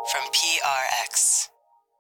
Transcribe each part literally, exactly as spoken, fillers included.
from P R X.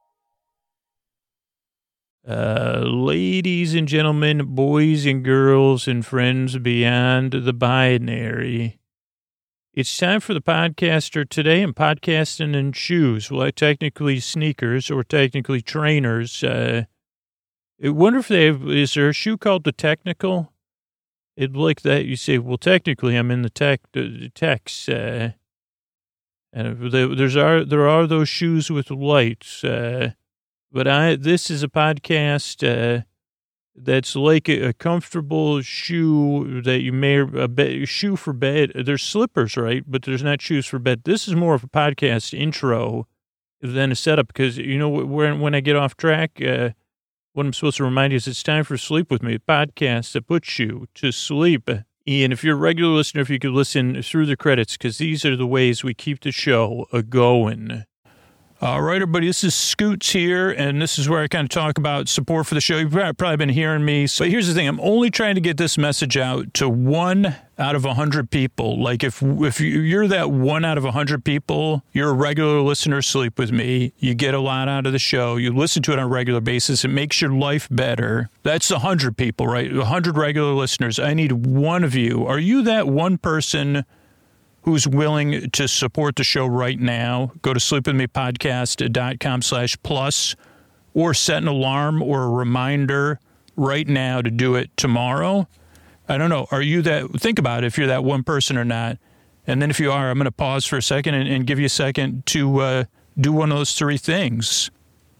Uh, ladies and gentlemen, boys and girls, and friends beyond the binary, it's time for the podcaster today. I'm podcasting in shoes. Well, technically sneakers or technically trainers. Uh, I wonder if they have, is there a shoe called the Technical? It like that. You say, well, technically I'm in the tech, the techs. Uh, and there's are, there are those shoes with lights. Uh, But I, this is a podcast uh, that's like a, a comfortable shoe that you may, a be, shoe for bed. There's slippers, right? But there's not shoes for bed. This is more of a podcast intro than a setup because, you know, when, when I get off track, uh, what I'm supposed to remind you is it's time for Sleep With Me, a podcast that puts you to sleep. Ian, if you're a regular listener, if you could listen through the credits, because these are the ways we keep the show a going. All right, everybody, this is Scoots here, and this is where I kind of talk about support for the show. You've probably been hearing me. But here's the thing. I'm only trying to get this message out to one out of one hundred people. Like, if if you're that one out of one hundred people, you're a regular listener, Sleep With Me. You get a lot out of the show. You listen to it on a regular basis. It makes your life better. That's one hundred people, right? one hundred regular listeners. I need one of you. Are you that one person who's willing to support the show right now? Go to sleepwithmepodcast.com slash plus or set an alarm or a reminder right now to do it tomorrow. I don't know. Are you that? Think about it if you're that one person or not. And then if you are, I'm going to pause for a second and, and give you a second to uh, do one of those three things.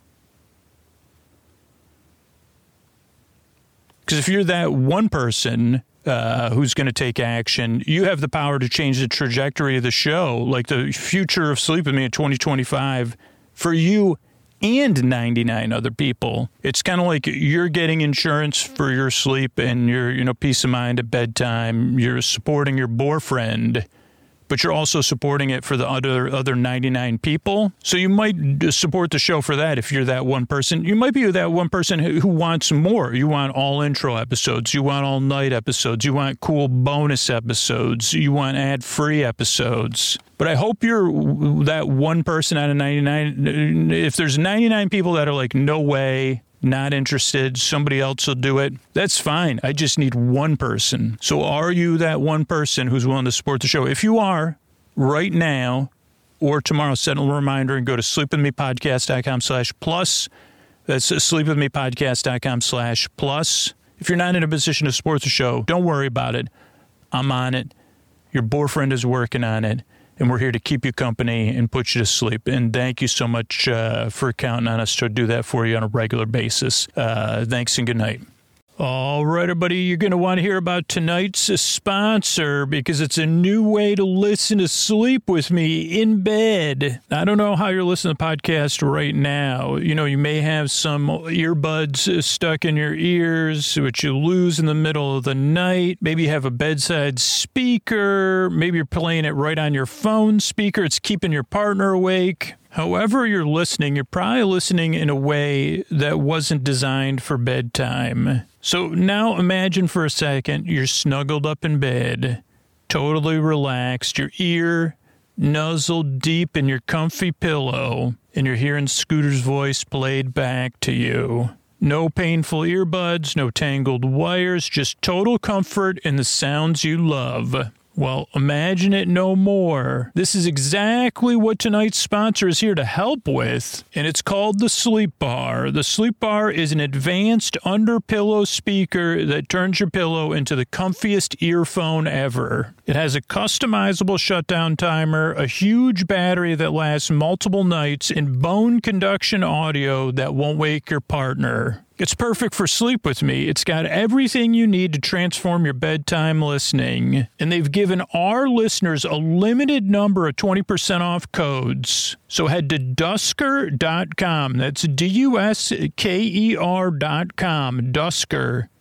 Because if you're that one person Uh, who's going to take action, you have the power to change the trajectory of the show, like the future of Sleep With Me in twenty twenty-five for you and ninety-nine other people. It's kind of like you're getting insurance for your sleep and your, you know, peace of mind at bedtime. You're supporting your boyfriend, but you're also supporting it for the other other ninety-nine people. So you might support the show for that if you're that one person. You might be that one person who, who wants more. You want all intro episodes. You want all night episodes. You want cool bonus episodes. You want ad-free episodes. But I hope you're that one person out of ninety-nine. If there's ninety-nine people that are like, no way, not interested, somebody else will do it, that's fine. I just need one person. So are you that one person who's willing to support the show? If you are, right now or tomorrow, set a reminder and go to sleepwithmepodcast.com slash plus. That's sleepwithmepodcast.com slash plus. If you're not in a position to support the show, don't worry about it. I'm on it. Your boyfriend is working on it. And we're here to keep you company and put you to sleep. And thank you so much uh, for counting on us to do that for you on a regular basis. Uh, thanks and good night. All right, everybody, you're going to want to hear about tonight's sponsor because it's a new way to listen to Sleep With Me in bed. I don't know how you're listening to the podcast right now. You know, you may have some earbuds stuck in your ears, which you lose in the middle of the night. Maybe you have a bedside speaker. Maybe you're playing it right on your phone speaker. It's keeping your partner awake. However you're listening, you're probably listening in a way that wasn't designed for bedtime. So now imagine for a second you're snuggled up in bed, totally relaxed, your ear nuzzled deep in your comfy pillow, and you're hearing Scooter's voice played back to you. No painful earbuds, no tangled wires, just total comfort in the sounds you love. Well, imagine it no more. This is exactly what tonight's sponsor is here to help with, and it's called the Sleep Bar. The Sleep Bar is an advanced under-pillow speaker that turns your pillow into the comfiest earphone ever. It has a customizable shutdown timer, a huge battery that lasts multiple nights, and bone conduction audio that won't wake your partner. It's perfect for Sleep With Me. It's got everything you need to transform your bedtime listening. And they've given our listeners a limited number of twenty percent off codes. So head to dusker dot com. That's D U S K E R dot com. Dusker.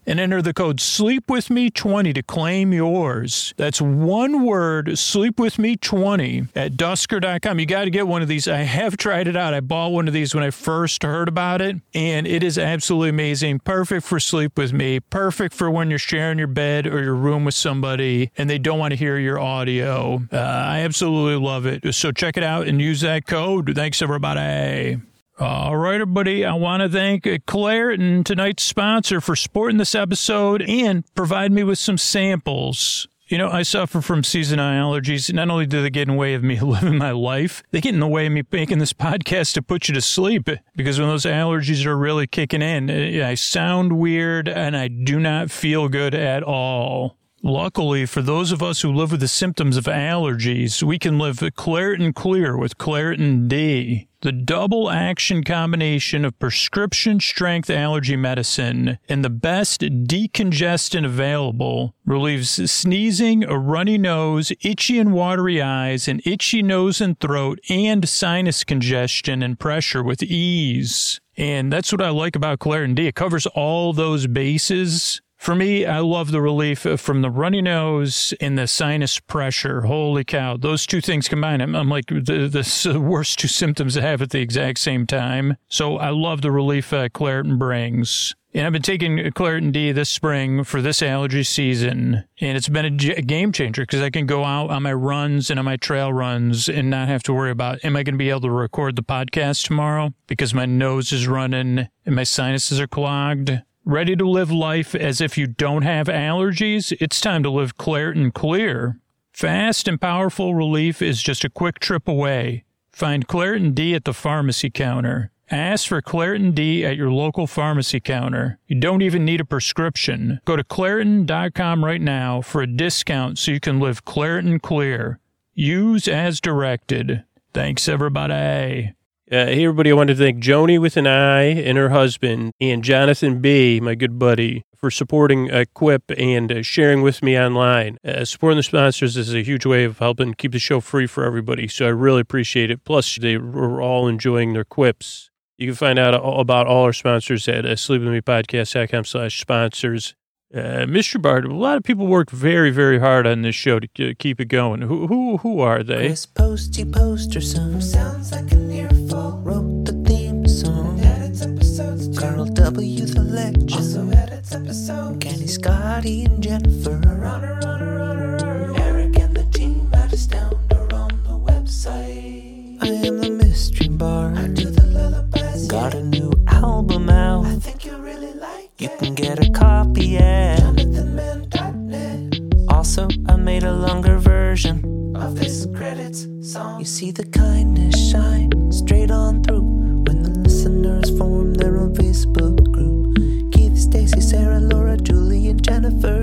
and enter the code sleep with me twenty to claim yours. That's one word, sleep with me twenty at dusker dot com. You got to get one of these. I have tried it out. I bought one of these when I first heard about it, and it is absolutely amazing. Perfect for sleep with me. Perfect for when you're sharing your bed or your room with somebody and they don't want to hear your audio. Uh, I absolutely love it. So check it out and use that code. Thanks, everybody. All right, everybody. I want to thank Claritin, tonight's sponsor, for supporting this episode and provide me with some samples. You know, I suffer from seasonal allergies. Not only do they get in the way of me living my life, they get in the way of me making this podcast to put you to sleep. Because when those allergies are really kicking in, I sound weird and I do not feel good at all. Luckily, for those of us who live with the symptoms of allergies, we can live Claritin Clear with Claritin D. The double action combination of prescription strength allergy medicine and the best decongestant available relieves sneezing, a runny nose, itchy and watery eyes, an itchy nose and throat, and sinus congestion and pressure with ease. And that's what I like about Claritin D. It covers all those bases. For me, I love the relief from the runny nose and the sinus pressure. Holy cow. Those two things combined, I'm, I'm like the, the worst two symptoms I have at the exact same time. So I love the relief uh, Claritin brings. And I've been taking Claritin D this spring for this allergy season. And it's been a, g- a game changer because I can go out on my runs and on my trail runs and not have to worry about, am I going to be able to record the podcast tomorrow? Because my nose is running and my sinuses are clogged. Ready to live life as if you don't have allergies? It's time to live Claritin Clear. Fast and powerful relief is just a quick trip away. Find Claritin D at the pharmacy counter. Ask for Claritin D at your local pharmacy counter. You don't even need a prescription. Go to Claritin dot com right now for a discount so you can live Claritin Clear. Use as directed. Thanks, everybody. Uh, hey, everybody, I wanted to thank Joni with an I and her husband and Jonathan B., my good buddy, for supporting uh, Quip and uh, sharing with me online. Uh, supporting the sponsors is a huge way of helping keep the show free for everybody, so I really appreciate it. Plus, they were all enjoying their quips. You can find out all about all our sponsors at uh, sleep with me podcast dot com slash sponsors. Uh, Mister Bart, a lot of people work very, very hard on this show to uh, keep it going. Who who who are they? Chris Posty Poster Son sounds like an earful. Wrote the theme song. Edits episodes too. Carl W. the Legend also edits episodes. Kenny, Scotty, and Jennifer. Runner, runner, runner. Eric and the team at Astound on the website. I am the Mystery Bart. I do the lullabies. Got a new album out. I think you really like it. You can get a copy at jonathan man dot net. Also, I made a longer version of this credits song. You see the kindness shine straight on through when the listeners form their own Facebook group. Keith, Stacy, Sarah, Laura, Julie, and Jennifer.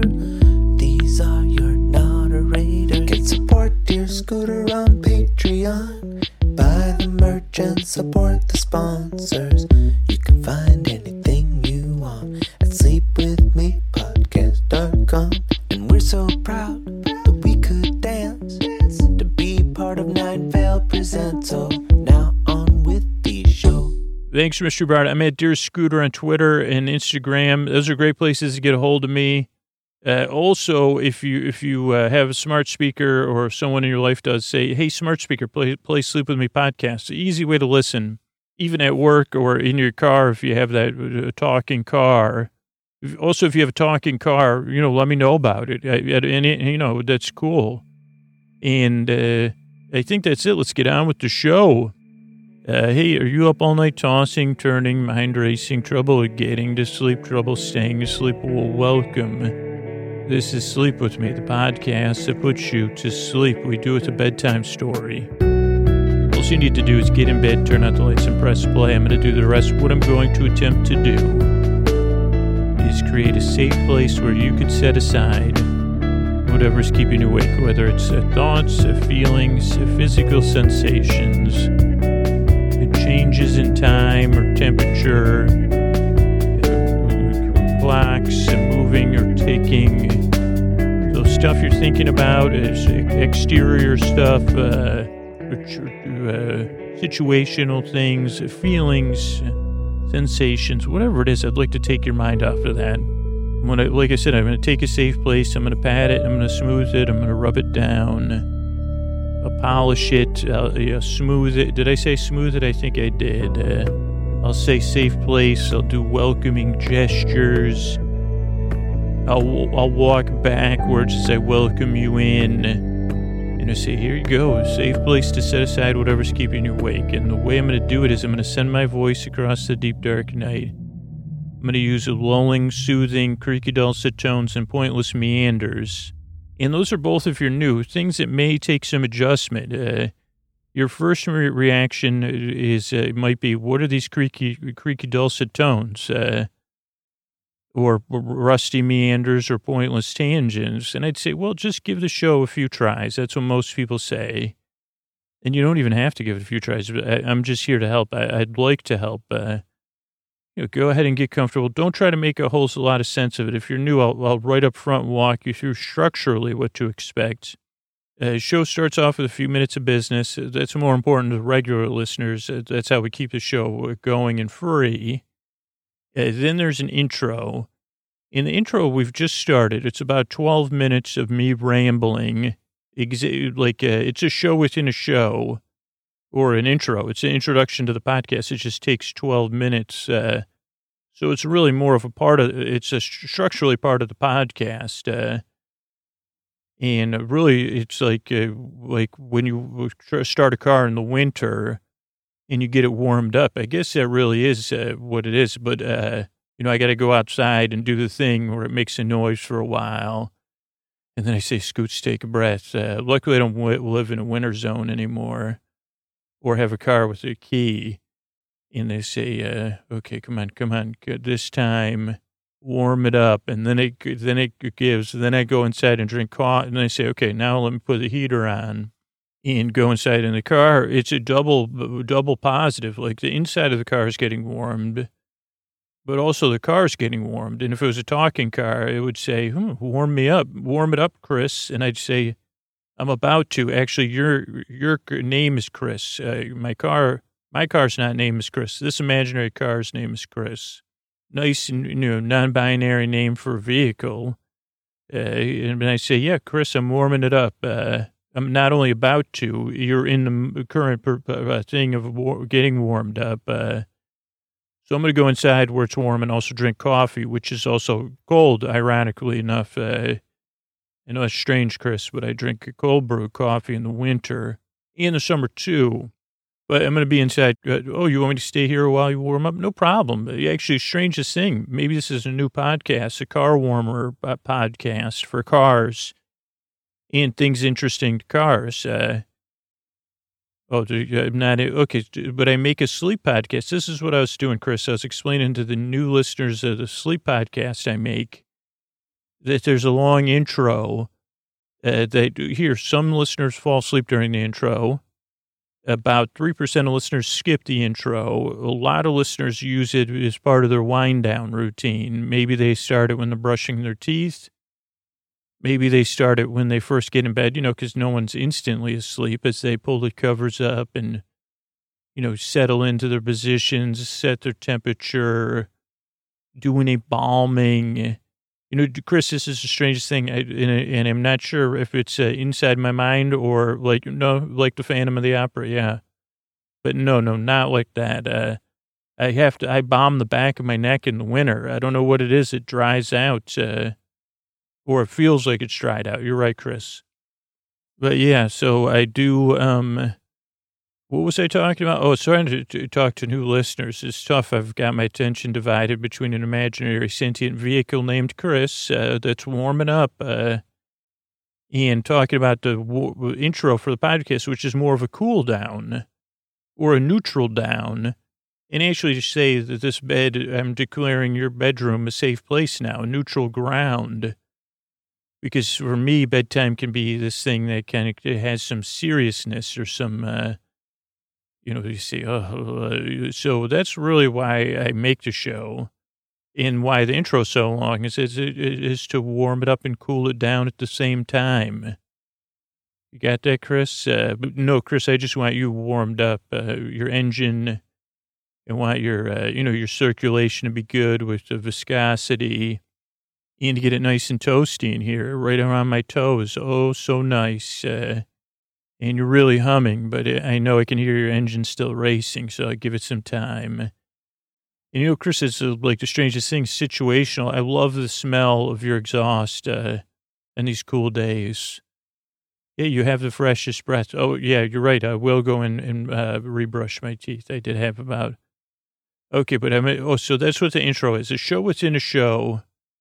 These are your moderators. Get support Dear Scooter on Patreon. Buy the merch and support the sponsors. You can find anything you want at sleep with me podcast dot com. And we're so proud that we could dance to be part of Nine Vale Presents. So now on with the show. Thanks, Mister Bart. I'm at Dear Scooter on Twitter and Instagram. Those are great places to get a hold of me. Uh, also, if you if you uh, have a smart speaker or someone in your life does, say, hey, smart speaker, play, play Sleep With Me podcast. Easy way to listen, even at work or in your car if you have that uh, talking car. Also, if you have a talking car, you know, let me know about it. And, you know, that's cool. And uh, I think that's it. Let's get on with the show. Uh, hey, are you up all night tossing, turning, mind racing, trouble getting to sleep, trouble staying asleep? Well, welcome. This is Sleep With Me, the podcast that puts you to sleep. We do it a bedtime story. All you need to do is get in bed, turn out the lights, and press play. I'm going to do the rest. What I'm going to attempt to do is create a safe place where you can set aside whatever's keeping you awake, whether it's uh, thoughts, uh, feelings, uh, physical sensations, uh, changes in time or temperature, uh, clocks, uh, moving or ticking. So stuff you're thinking about is exterior stuff, uh, uh, situational things, feelings, sensations, whatever it is. I'd like to take your mind off of that. I'm gonna, like I said, I'm gonna take a safe place. I'm gonna pat it. I'm gonna smooth it. I'm gonna rub it down. I'll polish it. I'll, yeah, smooth it. Did I say smooth it? I think I did. Uh, I'll say safe place. I'll do welcoming gestures. I'll I'll walk backwards as I welcome you in. And I say, here you go, a safe place to set aside whatever's keeping you awake. And the way I'm going to do it is I'm going to send my voice across the deep, dark night. I'm going to use lulling, soothing, creaky, dulcet tones, and pointless meanders. And those are both, if you're new, things that may take some adjustment. Uh, your first re- reaction is uh, might be, what are these creaky, creaky, dulcet tones? Uh, or rusty meanders or pointless tangents. And I'd say, well, just give the show a few tries. That's what most people say. And you don't even have to give it a few tries. I, I'm just here to help. I, I'd like to help. Uh, you know, go ahead and get comfortable. Don't try to make a whole lot of sense of it. If you're new, I'll, I'll right up front walk you through structurally what to expect. Uh, show starts off with a few minutes of business. That's more important to regular listeners. That's how we keep the show going and free. Uh, then there's an intro. In the intro, we've just started. It's about twelve minutes of me rambling. Exa- like uh, it's a show within a show, or an intro. It's an introduction to the podcast. It just takes twelve minutes. Uh, so it's really more of a part of, it's a structurally part of the podcast. Uh, and really, it's like, uh, like when you start a car in the winter, and you get it warmed up. I guess that really is uh, what it is. But, uh, you know, I got to go outside and do the thing where it makes a noise for a while. And then I say, Scoots, take a breath. Uh, luckily, I don't w- live in a winter zone anymore or have a car with a key. And they say, uh, okay, come on, come on. This time, warm it up. And then it, then it gives. Then I go inside and drink coffee. And then I say, okay, now let me put the heater on. And go inside in the car, it's a double, double positive. Like the inside of the car is getting warmed, but also the car is getting warmed. And if it was a talking car, it would say, hmm, warm me up, warm it up, Chris. And I'd say, I'm about to. Actually, your your name is Chris. Uh, my car, my car's not name is Chris. This imaginary car's name is Chris. Nice, you know, non-binary name for a vehicle. Uh, and I say, yeah, Chris, I'm warming it up. Uh, I'm not only about to, you're in the current per, uh, thing of war, getting warmed up. Uh, so I'm going to go inside where it's warm and also drink coffee, which is also cold, ironically enough. Uh, I know it's strange, Chris, but I drink cold brew coffee in the winter, in the summer too. But I'm going to be inside. Uh, oh, you want me to stay here while you warm up? No problem. Actually, strangest thing, maybe this is a new podcast, a car warmer podcast for cars. And things interesting to cars. Uh, oh, I'm not, okay, but I make a sleep podcast. This is what I was doing, Chris. I was explaining to the new listeners of the sleep podcast I make that there's a long intro. Uh, that here, some listeners fall asleep during the intro. About three percent of listeners skip the intro. A lot of listeners use it as part of their wind down routine. Maybe they start it when they're brushing their teeth. Maybe they start it when they first get in bed, you know, because no one's instantly asleep as they pull the covers up and, you know, settle into their positions, set their temperature, do any balming. You know, Chris, this is the strangest thing, I, and, and I'm not sure if it's uh, inside my mind or like, no, like the Phantom of the Opera, yeah. But no, no, not like that. Uh, I have to, I balm the back of my neck in the winter. I don't know what it is. It dries out. Uh, Or it feels like it's dried out. You're right, Chris. But yeah, so I do, um, what was I talking about? Oh, I was trying to, to talk to new listeners. It's tough. I've got my attention divided between an imaginary sentient vehicle named Chris uh, that's warming up uh, and talking about the w- intro for the podcast, which is more of a cool down or a neutral down. And actually just say that this bed, I'm declaring your bedroom a safe place now, a neutral ground. Because for me, bedtime can be this thing that kind of it has some seriousness or some, uh, you know, you say, oh, so that's really why I make the show and why the intro's so long is, is, is to warm it up and cool it down at the same time. You got that, Chris? Uh, no, Chris, I just want you warmed up, uh, your engine. I want your, uh, you know, your circulation to be good with the viscosity. and to get it nice and toasty in here, right around my toes. Oh, so nice. Uh, and you're really humming, but I know I can hear your engine still racing, so I give it some time. And you know, Chris, it's like the strangest thing, situational. I love the smell of your exhaust uh, in these cool days. Yeah, you have the freshest breath. Oh, yeah, you're right. I will go in and uh, rebrush my teeth. I did have about... Okay, but I mean, oh, so that's what the intro is. A show within a show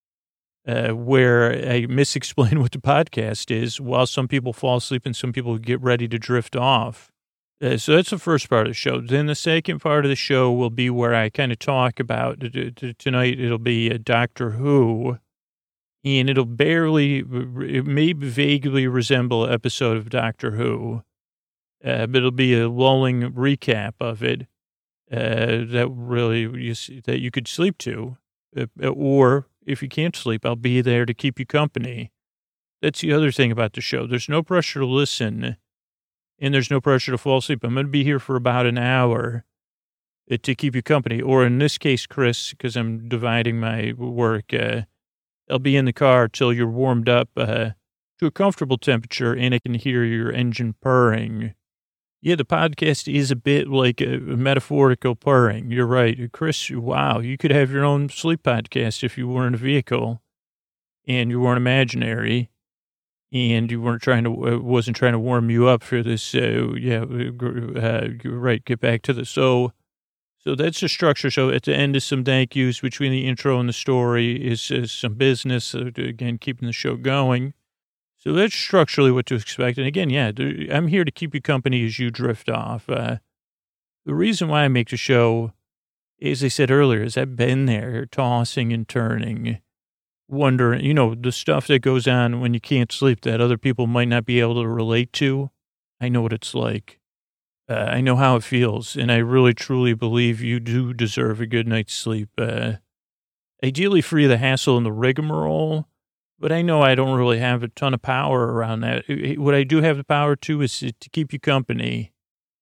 uh, where I misexplain what the podcast is while some people fall asleep and some people get ready to drift off. Uh, so that's the first part of the show. Then the second part of the show will be where I kind of talk about, t- t- tonight it'll be a Doctor Who, and it'll barely, it may vaguely resemble an episode of Doctor Who, uh, but it'll be a lulling recap of it uh, that really, you, that you could sleep to, uh, or if you can't sleep, I'll be there to keep you company. That's the other thing about the show. There's no pressure to listen. And there's no pressure to fall asleep. I'm going to be here for about an hour to keep you company. Or in this case, Chris, because I'm dividing my work, uh, I'll be in the car till you're warmed up uh, to a comfortable temperature and I can hear your engine purring. Yeah, the podcast is a bit like a metaphorical purring. You're right. Chris, wow, you could have your own sleep podcast if you were in a vehicle and you weren't imaginary. And you weren't trying to, uh, wasn't trying to warm you up for this. Uh, yeah, uh, you're right. Get back to the, so, so that's the structure. So at the end is some thank yous between the intro and the story is, is some business, uh, again, keeping the show going. So that's structurally what to expect. And again, yeah, I'm here to keep you company as you drift off. Uh, the reason why I make the show, as I said earlier, is I've been there tossing and turning, wondering, you know, the stuff that goes on when you can't sleep that other people might not be able to relate to. I know what it's like. Uh, I know how it feels. And I really, truly believe you do deserve a good night's sleep. Uh, ideally free of the hassle and the rigmarole. But I know I don't really have a ton of power around that. What I do have the power to is to keep you company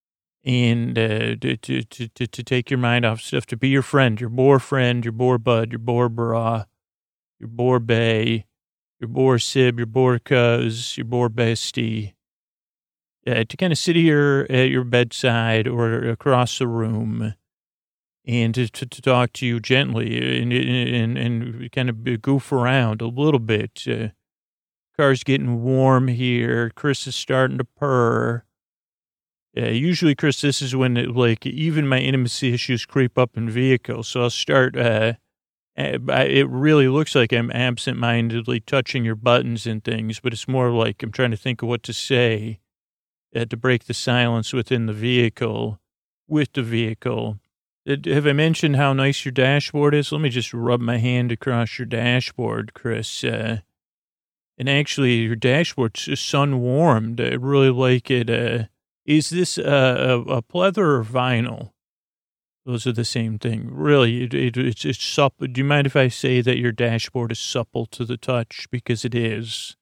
and uh, to, to, to, to take your mind off stuff, to be your friend, your boar friend, your boar bud, your boar bra, your boar bay, your boar sib, your boar cuz, your boar bestie, uh, to kind of sit here at your bedside or across the room and to, to, to talk to you gently and, and, and kind of goof around a little bit. Uh, car's getting warm here. Chris is starting to purr. Uh, usually, Chris, this is when, it, like, even my intimacy issues creep up in vehicles. So I'll start... Uh, It really looks like I'm absent-mindedly touching your buttons and things, but it's more like I'm trying to think of what to say uh, to break the silence within the vehicle, with the vehicle. Uh, have I mentioned how nice your dashboard is? Let me just rub my hand across your dashboard, Chris. Uh, and actually, your dashboard's sun-warmed. I really like it. Uh, is this uh, a, a pleather or vinyl? Those are the same thing. Really, it, it, it's, it's supple. Do you mind if I say that your dashboard is supple to the touch? Because it is.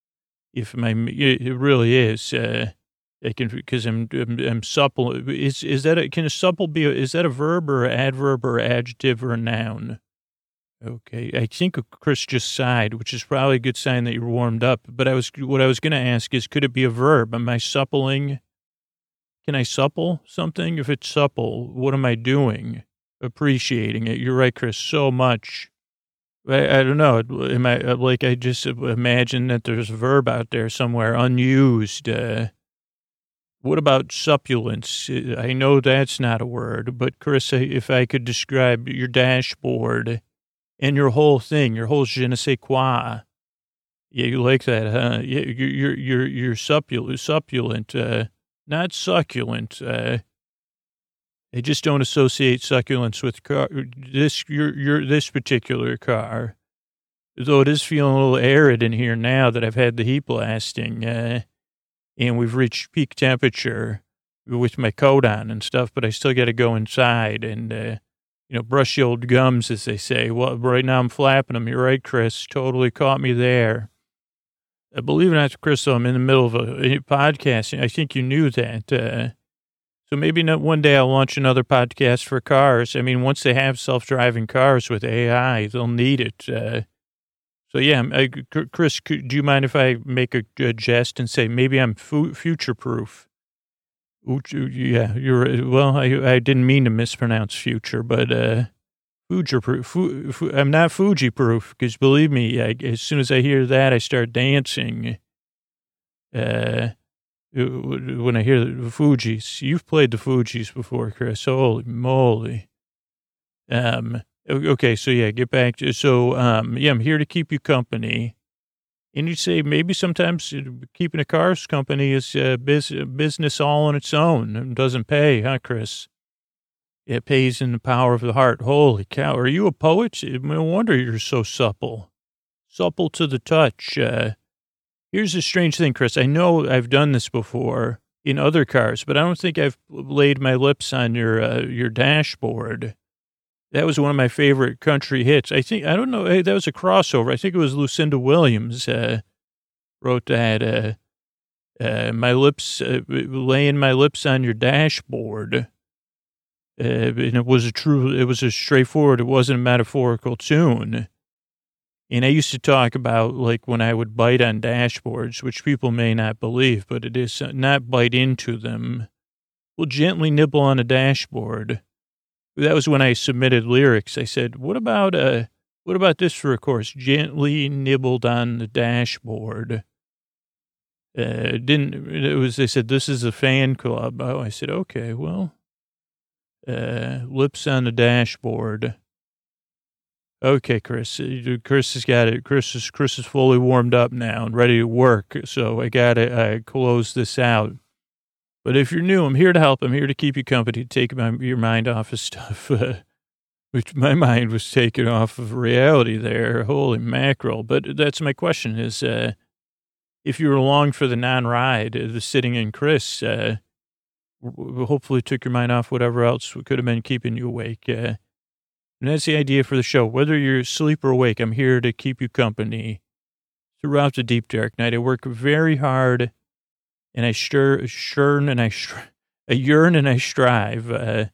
If my, it really is. Uh, I can, because I'm, I'm, I'm supple. Is is that a, can a supple be? A, is that a verb or an adverb or adjective or a noun? Okay, I think Chris just sighed, which is probably a good sign that you're warmed up. But I was, what I was going to ask is, could it be a verb? Am I suppling? Can I supple something? If it's supple, what am I doing? Appreciating it. You're right, Chris, so much. I, I don't know. Am I, like, I just imagine that there's a verb out there somewhere unused. Uh, what about suppulence? I know that's not a word, but Chris, if I could describe your dashboard and your whole thing, your whole je ne sais quoi. Yeah, you like that, huh? Yeah, you're, you're, you're, you're suppulent, suppulent, uh, not succulent. Uh, I just don't associate succulents with car. This your your this particular car, though it is feeling a little arid in here now that I've had the heat blasting, uh, and we've reached peak temperature with my coat on and stuff. But I still got to go inside and uh, you know, brush the old gums, as they say. Well, right now I'm flapping them. You're right, Chris. Totally caught me there. Uh, believe it or not, Chris, I'm in the middle of a, a podcast. I think you knew that. Uh, so maybe not one day I'll launch another podcast for cars. I mean, once they have self-driving cars with A I, they'll need it. Uh, So, yeah, I, Chris, do you mind if I make a, a jest and say maybe I'm fu- future-proof? Yeah, you're, well, I, I didn't mean to mispronounce future, but uh, future-proof. Fu, fu, I'm not Fuji-proof, because believe me, I, as soon as I hear that, I start dancing. Uh, when I hear the Fugees, you've played the Fugees before, Chris. Holy moly. Um... Okay, so yeah, get back to, so, um, yeah, I'm here to keep you company. And you say maybe sometimes keeping a car's company is uh, biz- business all on its own. It doesn't pay, huh, Chris? It pays in the power of the heart. Holy cow, are you a poet? No wonder you're so supple. Supple to the touch. Uh, here's a strange thing, Chris. I know I've done this before in other cars, but I don't think I've laid my lips on your uh, your dashboard. That was one of my favorite country hits. I think, I don't know, hey, that was a crossover. I think it was Lucinda Williams uh, wrote that, uh, uh, my lips, uh, laying my lips on your dashboard. Uh, and it was a true, it was a straightforward, it wasn't a metaphorical tune. And I used to talk about, like, when I would bite on dashboards, which people may not believe, but it is not bite into them. We'll gently nibble on a dashboard. That was when I submitted lyrics. I said, what about uh, what about this for a chorus? Gently nibbled on the dashboard. Uh, didn't, it was, they said, this is a fan club. Oh, I said, okay, well, uh, lips on the dashboard. Okay, Chris, Chris has got it. Chris is, Chris is fully warmed up now and ready to work. So I got to uh, close this out. But if you're new, I'm here to help. I'm here to keep you company, to take my, your mind off of stuff, uh, which my mind was taken off of reality there. Holy mackerel. But that's my question is, uh, if you were along for the non-ride, uh, the sitting in Chris, uh, w- hopefully took your mind off whatever else could have been keeping you awake. Uh, and that's the idea for the show. Whether you're asleep or awake, I'm here to keep you company throughout the deep, dark night. I work very hard. And I stir, churn and I, I yearn and I strive uh,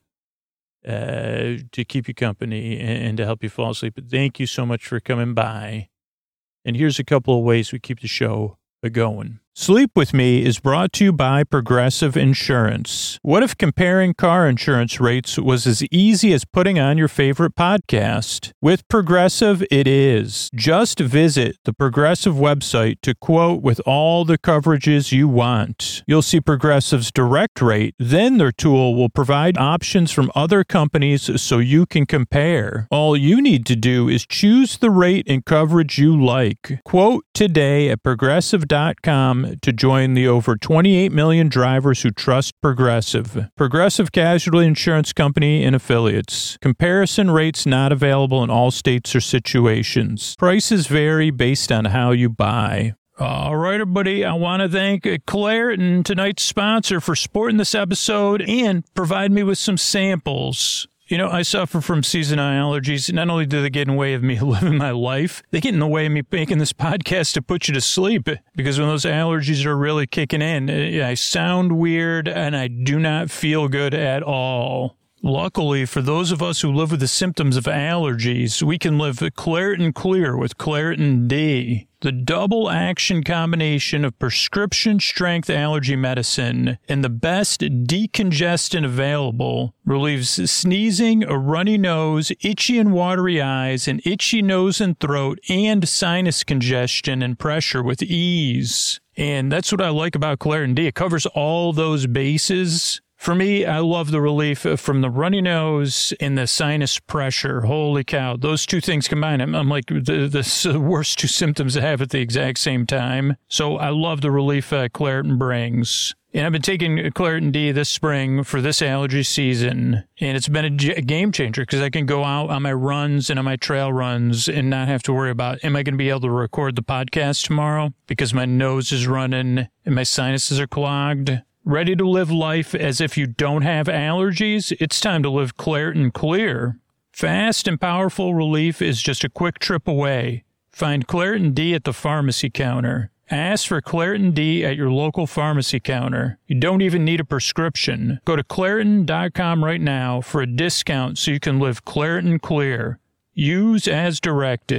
uh, to keep you company and, and to help you fall asleep. But thank you so much for coming by. And here's a couple of ways we keep the show going. Sleep With Me is brought to you by Progressive Insurance. What if comparing car insurance rates was as easy as putting on your favorite podcast? With Progressive, it is. Just visit the Progressive website to quote with all the coverages you want. You'll see Progressive's direct rate. Then their tool will provide options from other companies so you can compare. All you need to do is choose the rate and coverage you like. Quote today at progressive dot com to join the over twenty-eight million drivers who trust Progressive. Progressive Casualty Insurance Company and Affiliates. Comparison rates not available in all states or situations. Prices vary based on how you buy. All right, everybody, I want to thank Claritin, tonight's sponsor, for supporting this episode and provide me with some samples. You know, I suffer from seasonal allergies. Not only do they get in the way of me living my life, they get in the way of me making this podcast to put you to sleep. Because when those allergies are really kicking in, I sound weird and I do not feel good at all. Luckily, for those of us who live with the symptoms of allergies, we can live Claritin Clear with Claritin D. The double action combination of prescription strength allergy medicine and the best decongestant available relieves sneezing, a runny nose, itchy and watery eyes, an itchy nose and throat, and sinus congestion and pressure with ease. And that's what I like about Claritin D. It covers all those bases. For me, I love the relief from the runny nose and the sinus pressure. Holy cow. Those two things combined, I'm, I'm like the, the worst two symptoms I have at the exact same time. So I love the relief uh, Claritin brings. And I've been taking Claritin D this spring for this allergy season. And it's been a, g- a game changer because I can go out on my runs and on my trail runs and not have to worry about, am I going to be able to record the podcast tomorrow? Because my nose is running and my sinuses are clogged. Ready to live life as if you don't have allergies? It's time to live Claritin Clear. Fast and powerful relief is just a quick trip away. Find Claritin D at the pharmacy counter. Ask for Claritin D at your local pharmacy counter. You don't even need a prescription. Go to Claritin dot com right now for a discount so you can live Claritin Clear. Use as directed.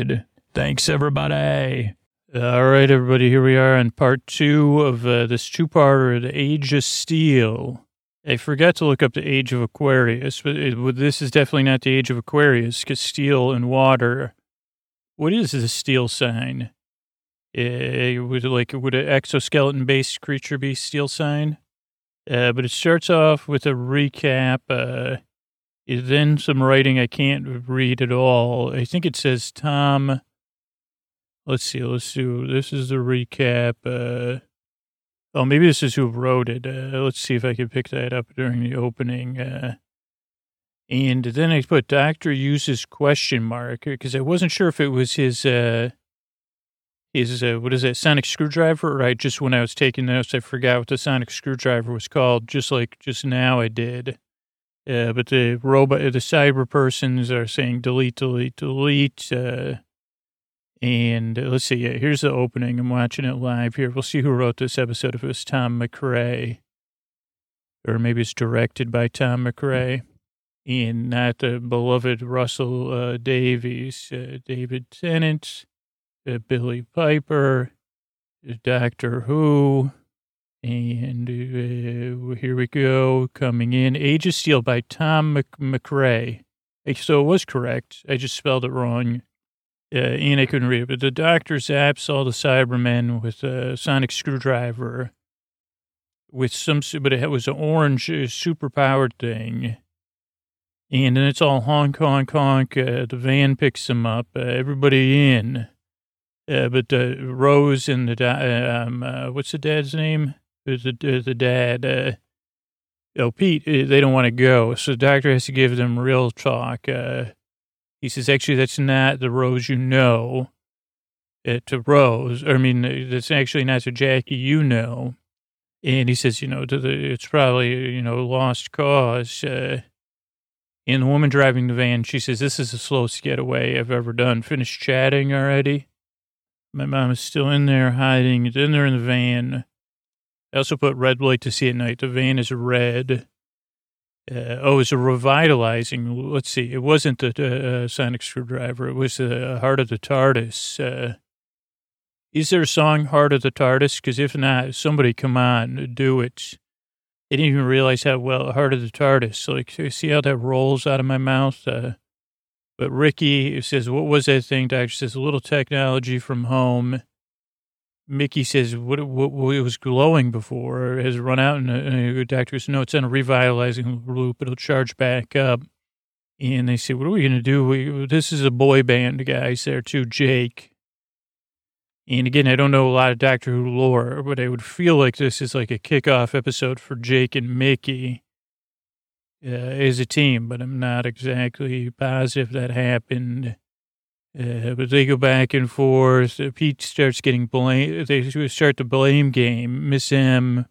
Thanks, everybody. All right, everybody, here we are on part two of uh, this two-parter, The Age of Steel. I forgot to look up the age of Aquarius, but it, this is definitely not the age of Aquarius, because steel and water. What is the steel sign? Uh, would, like, would an exoskeleton-based creature be steel sign? Uh, but it starts off with a recap, uh, then some writing I can't read at all. I think it says Tom... Let's see, let's do, this is the recap. Uh, oh, maybe this is who wrote it. Uh, let's see if I can pick that up during the opening. Uh, and then I put Doctor uses question mark, because I wasn't sure if it was his, uh, his, uh, what is it, sonic screwdriver, or I just, when I was taking notes, I forgot what the sonic screwdriver was called, just like just now I did. Uh, but the robot, the cyber persons are saying delete, delete, delete, uh, And uh, let's see, yeah, here's the opening. I'm watching it live here. We'll see who wrote this episode, if it was Tom McRae. Or maybe it's directed by Tom McRae. And not the beloved Russell uh, Davies, uh, David Tennant, uh, Billy Piper, uh, Doctor Who. And uh, here we go, coming in. Age of Steel by Tom Mc- McRae. So it was correct. I just spelled it wrong. Uh, and I couldn't read it, but the doctor zaps all the Cybermen with a sonic screwdriver with some, but it was an orange uh, superpowered thing. And then it's all honk, honk, honk. Uh, the van picks them up, uh, everybody in. Uh, but uh, Rose and the, da- um, uh, what's the dad's name? The, the, the dad, uh, oh, Pete, uh, they don't want to go. So the doctor has to give them real talk. Uh, He says, actually, that's not the Rose you know. Uh, to Rose, or I mean, that's actually not to Jackie you know. And he says, you know, to the, it's probably, you know, lost cause. Uh, and the woman driving the van, she says, this is the slowest getaway I've ever done. Finished chatting already? My mom is still in there hiding. It's in there in the van. I also put red light to see at night. The van is red. Uh, oh, it's a revitalizing. Let's see. It wasn't the uh, sonic screwdriver. It was the uh, Heart of the TARDIS. Uh, is there a song, Heart of the TARDIS? Because if not, somebody come on, do it. I didn't even realize how well Heart of the TARDIS. Like, see how that rolls out of my mouth? Uh, but Ricky says, what was that thing? Doctor says, a little technology from home. Mickey says, what, what, what it was glowing before has run out, and the doctor says, no, it's in a revitalizing loop. It'll charge back up. And they say, what are we going to do? We, this is a boy band, guys, there too, Jake. And again, I don't know a lot of Doctor Who lore, but I would feel like this is like a kickoff episode for Jake and Mickey uh, as a team, but I'm not exactly positive that happened. Uh, but they go back and forth. Uh, Pete starts getting blamed. They start the blame game. Miss M,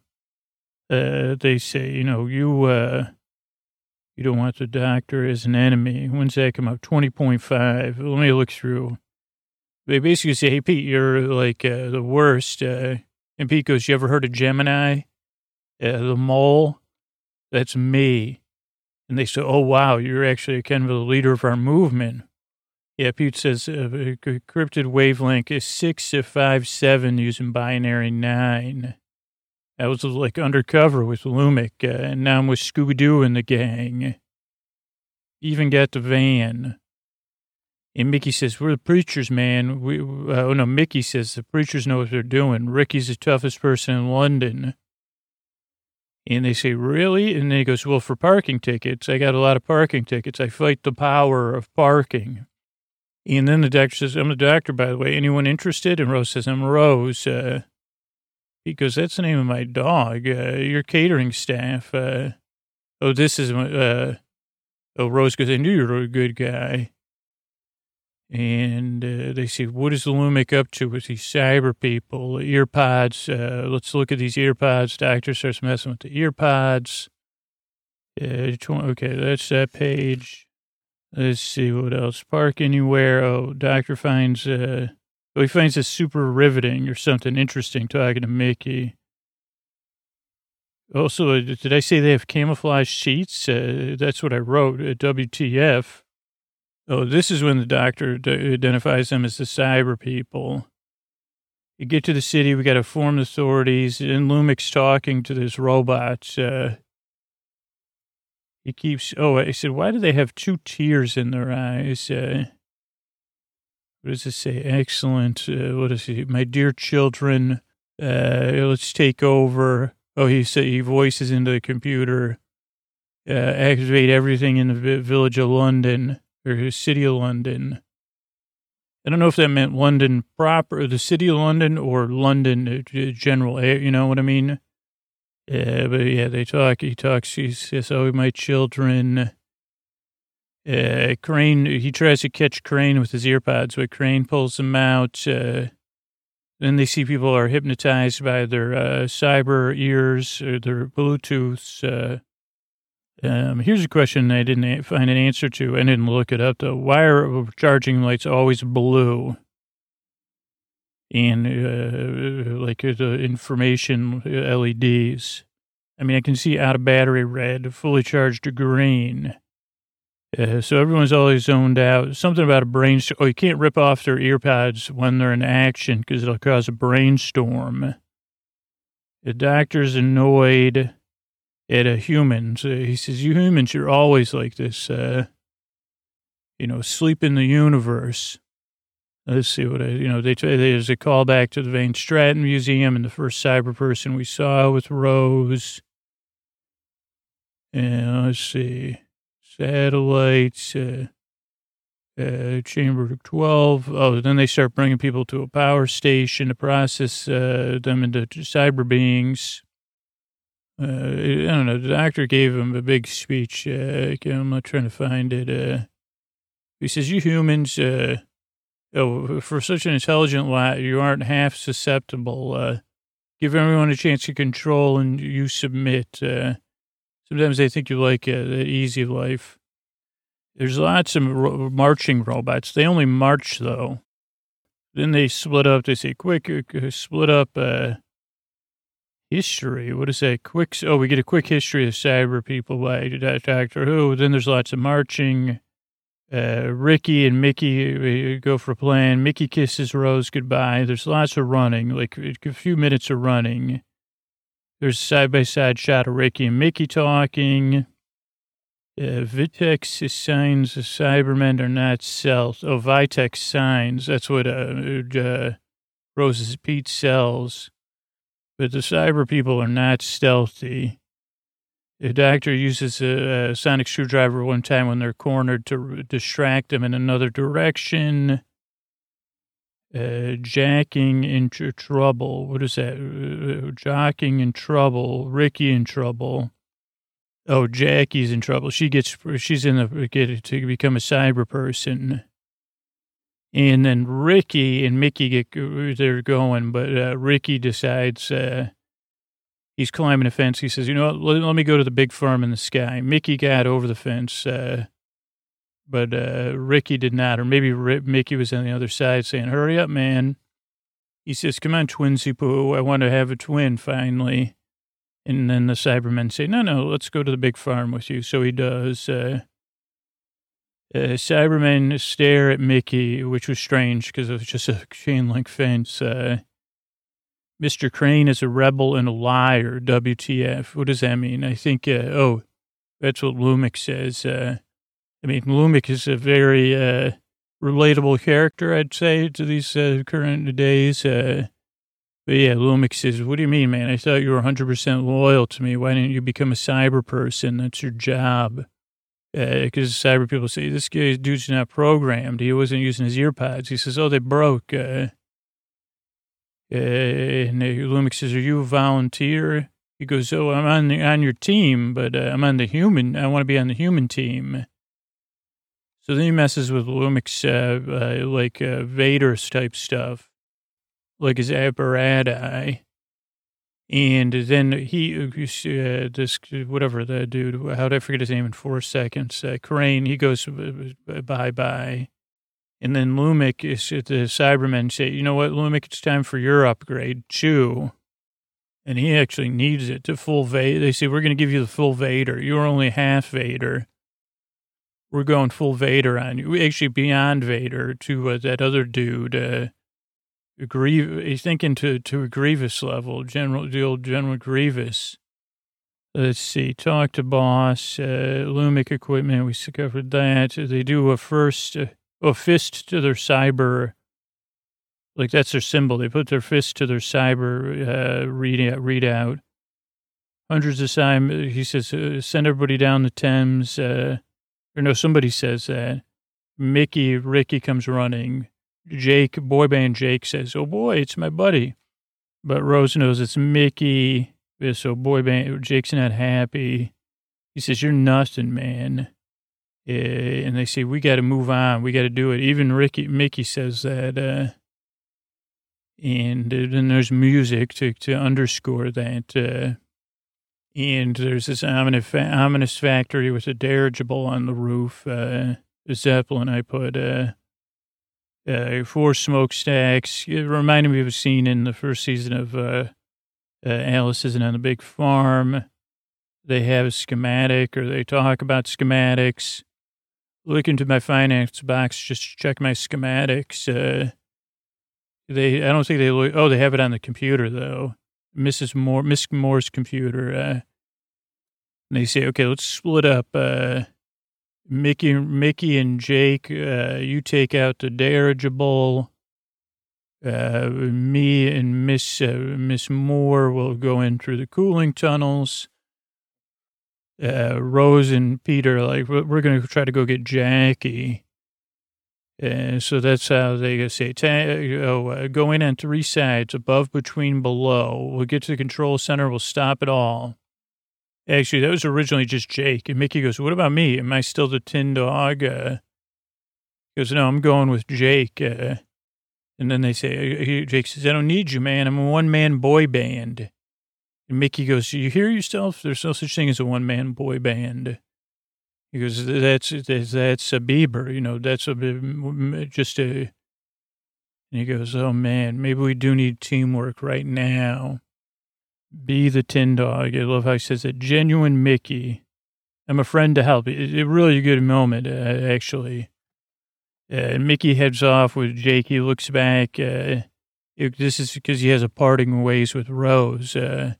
uh, they say, you know, you uh, you don't want the doctor as an enemy. When's that come up? twenty point five. Let me look through. They basically say, hey, Pete, you're like uh, the worst. Uh, and Pete goes, you ever heard of Gemini? Uh, the mole? That's me. And they say, oh, wow, you're actually kind of the leader of our movement. Yeah, Pete says uh, encrypted wavelength is six five seven using binary nine. I was like undercover with Lumic, uh, and now I'm with Scooby-Doo and the gang. Even got the van. And Mickey says, we're the preachers, man. We, uh, oh, no, Mickey says the preachers know what they're doing. Ricky's the toughest person in London. And they say, really? And then he goes, well, for parking tickets, I got a lot of parking tickets. I fight the power of parking. And then the doctor says, I'm the doctor, by the way. Anyone interested? And Rose says, I'm Rose. Uh, he goes, that's the name of my dog. Uh, your catering staff. Uh, oh, this is, uh, oh, Rose goes, I knew you were a good guy. And uh, they say, what is the Lumic up to with these cyber people? Ear pods. Uh, let's look at these ear pods. Doctor starts messing with the ear pods. Uh, okay, that's that page. Let's see what else. Park anywhere. Oh, doctor finds, uh, oh, he finds this super riveting or something interesting talking to Mickey. Also, did I say they have camouflage sheets? Uh, that's what I wrote. Uh, W T F. Oh, this is when the doctor d- identifies them as the cyber people. You get to the city, we got to form the authorities, and Lumik's talking to this robot. Uh, he keeps, oh, I said, why do they have two tears in their eyes? Uh, what does it say? Excellent. Uh, what is it? My dear children, uh, let's take over. Oh, he said he voices into the computer, uh, activate everything in the vi- village of London, or city of London. I don't know if that meant London proper, the city of London, or London uh, general, you know what I mean? Uh, but yeah, they talk, he talks, he says, oh, my children. Uh, Crane, he tries to catch Crane with his earpods, but Crane pulls him out. Uh, then they see people are hypnotized by their uh, cyber ears or their Bluetooths. Uh, um, here's a question I didn't find an answer to. I didn't look it up, though. Why are charging lights always blue? And uh, like uh, the information L E Ds. I mean, I can see out of battery red, fully charged green. Uh, so everyone's always zoned out. Something about a brainstorm. Oh, you can't rip off their earpods when they're in action because it'll cause a brainstorm. The doctor's annoyed at a humans. Uh, he says, you humans, you're always like this, uh, you know, sleep in the universe. Let's see what I, you know, they there's a callback to the Van Stratton Museum and the first cyber person we saw with Rose. And let's see. Satellites, uh, uh, Chamber twelve. Oh, then they start bringing people to a power station to process uh, them into cyber beings. Uh, I don't know. The doctor gave him a big speech. Uh, I'm not trying to find it. Uh, he says, you humans, uh, oh, for such an intelligent lot, you aren't half susceptible. Uh, give everyone a chance to control and you submit. Uh, Sometimes they think you like uh, the easy life. There's lots of ro- marching robots. They only march, though. Then they split up. They say, quick, uh, split up uh, history. What is that? Quick. Oh, we get a quick history of cyber people by Doctor Who. Then there's lots of marching. Uh, Ricky and Mickey go for a plan. Mickey kisses Rose goodbye. There's lots of running, like a few minutes of running. There's a side-by-side shot of Ricky and Mickey talking. Uh, Vitex signs the Cybermen are not stealth. Oh, Vitex signs. That's what uh, uh, Rose's Pete sells. But the cyber people are not stealthy. The doctor uses a, a sonic screwdriver one time when they're cornered to distract them in another direction. Uh, jacking into trouble. What is that? Uh, jocking in trouble. Ricky in trouble. Oh, Jackie's in trouble. She gets, she's in the, get to become a cyber person. And then Ricky and Mickey get, they're going, but uh, Ricky decides, uh, he's climbing a fence. He says, you know what, let, let me go to the big farm in the sky. Mickey got over the fence, uh, but uh, Ricky did not, or maybe Rick, Mickey was on the other side saying, hurry up, man. He says, come on, Twinsy Poo, I want to have a twin finally. And then the Cybermen say, no, no, let's go to the big farm with you. So he does. Uh, uh, Cybermen stare at Mickey, which was strange because it was just a chain link fence. Uh, Mister Crane is a rebel and a liar, W T F. What does that mean? I think, uh, oh, that's what Lumik says. Uh, I mean, Lumik is a very uh, relatable character, I'd say, to these uh, current days. Uh, but yeah, Lumik says, what do you mean, man? I thought you were one hundred percent loyal to me. Why didn't you become a cyber person? That's your job. Because uh, cyber people say, this guy, dude's not programmed. He wasn't using his ear pods. He says, oh, they broke. Uh, uh, and Lumik says, are you a volunteer? He goes, oh, I'm on, the, on your team, but uh, I'm on the human. I want to be on the human team. So then he messes with Lumik's, uh, uh, like, uh, Vader's type stuff, like his apparatus. And then he, uh, this, whatever, the dude, how did I forget his name in four seconds? Uh, Crane, he goes, bye-bye. And then Lumik, is, the Cybermen say, you know what, Lumik, it's time for your upgrade, chew. And he actually needs it to full Vader. They say, we're going to give you the full Vader. You're only half Vader. we're going full Vader on you. Actually, beyond Vader to uh, that other dude. Uh, Grievous, he's thinking to, to a Grievous level, General, the old General Grievous. Let's see, talk to boss, uh, Lumic equipment, we covered that. They do a first, uh, a fist to their cyber, like that's their symbol. They put their fist to their cyber uh, readout. readout. Hundreds of time, he says, uh, send everybody down the Thames. Uh, or no, somebody says that. Mickey, Ricky comes running. Jake, boy band Jake says, oh boy, it's my buddy. But Rose knows it's Mickey. So boy band, Jake's not happy. He says, you're nothing, man. Uh, and they say, we got to move on. We got to do it. Even Ricky, Mickey says that. Uh, and then there's music to, to underscore that. Uh, and there's this ominous, ominous factory with a dirigible on the roof. Uh, Zeppelin, I put... Uh, Uh, four smokestacks. It reminded me of a scene in the first season of uh, uh, Alice Isn't on the Big Farm. They have a schematic, or they talk about schematics. Look into my finance box, just check my schematics. Uh, they, I don't think they look, oh, they have it on the computer, though. Missus Moore, Miss Moore's computer. Uh, and they say, okay, let's split up. Uh, Mickey, Mickey and Jake, uh, you take out the dirigible. Uh, me and Miss uh, Miss Moore will go in through the cooling tunnels. Uh, Rose and Peter are like, we're going to try to go get Jackie. Uh, so that's how they say, oh, uh, go in on three sides, above, between, below. We'll get to the control center. We'll stop it all. Actually, that was originally just Jake. And Mickey goes, what about me? Am I still the tin dog? Uh, he goes, no, I'm going with Jake. Uh, and then they say, Jake says, I don't need you, man. I'm a one-man boy band. And Mickey goes, you hear yourself? There's no such thing as a one-man boy band. He goes, that's, that's, that's a Bieber. You know, that's a, just a, and he goes, oh, man, maybe we do need teamwork right now. Be the tin dog. I love how he says it. Genuine Mickey. I'm a friend to help. It's a really good moment, uh, actually. Uh, and Mickey heads off with Jake. He looks back. Uh, it, this is because he has a parting ways with Rose. Uh,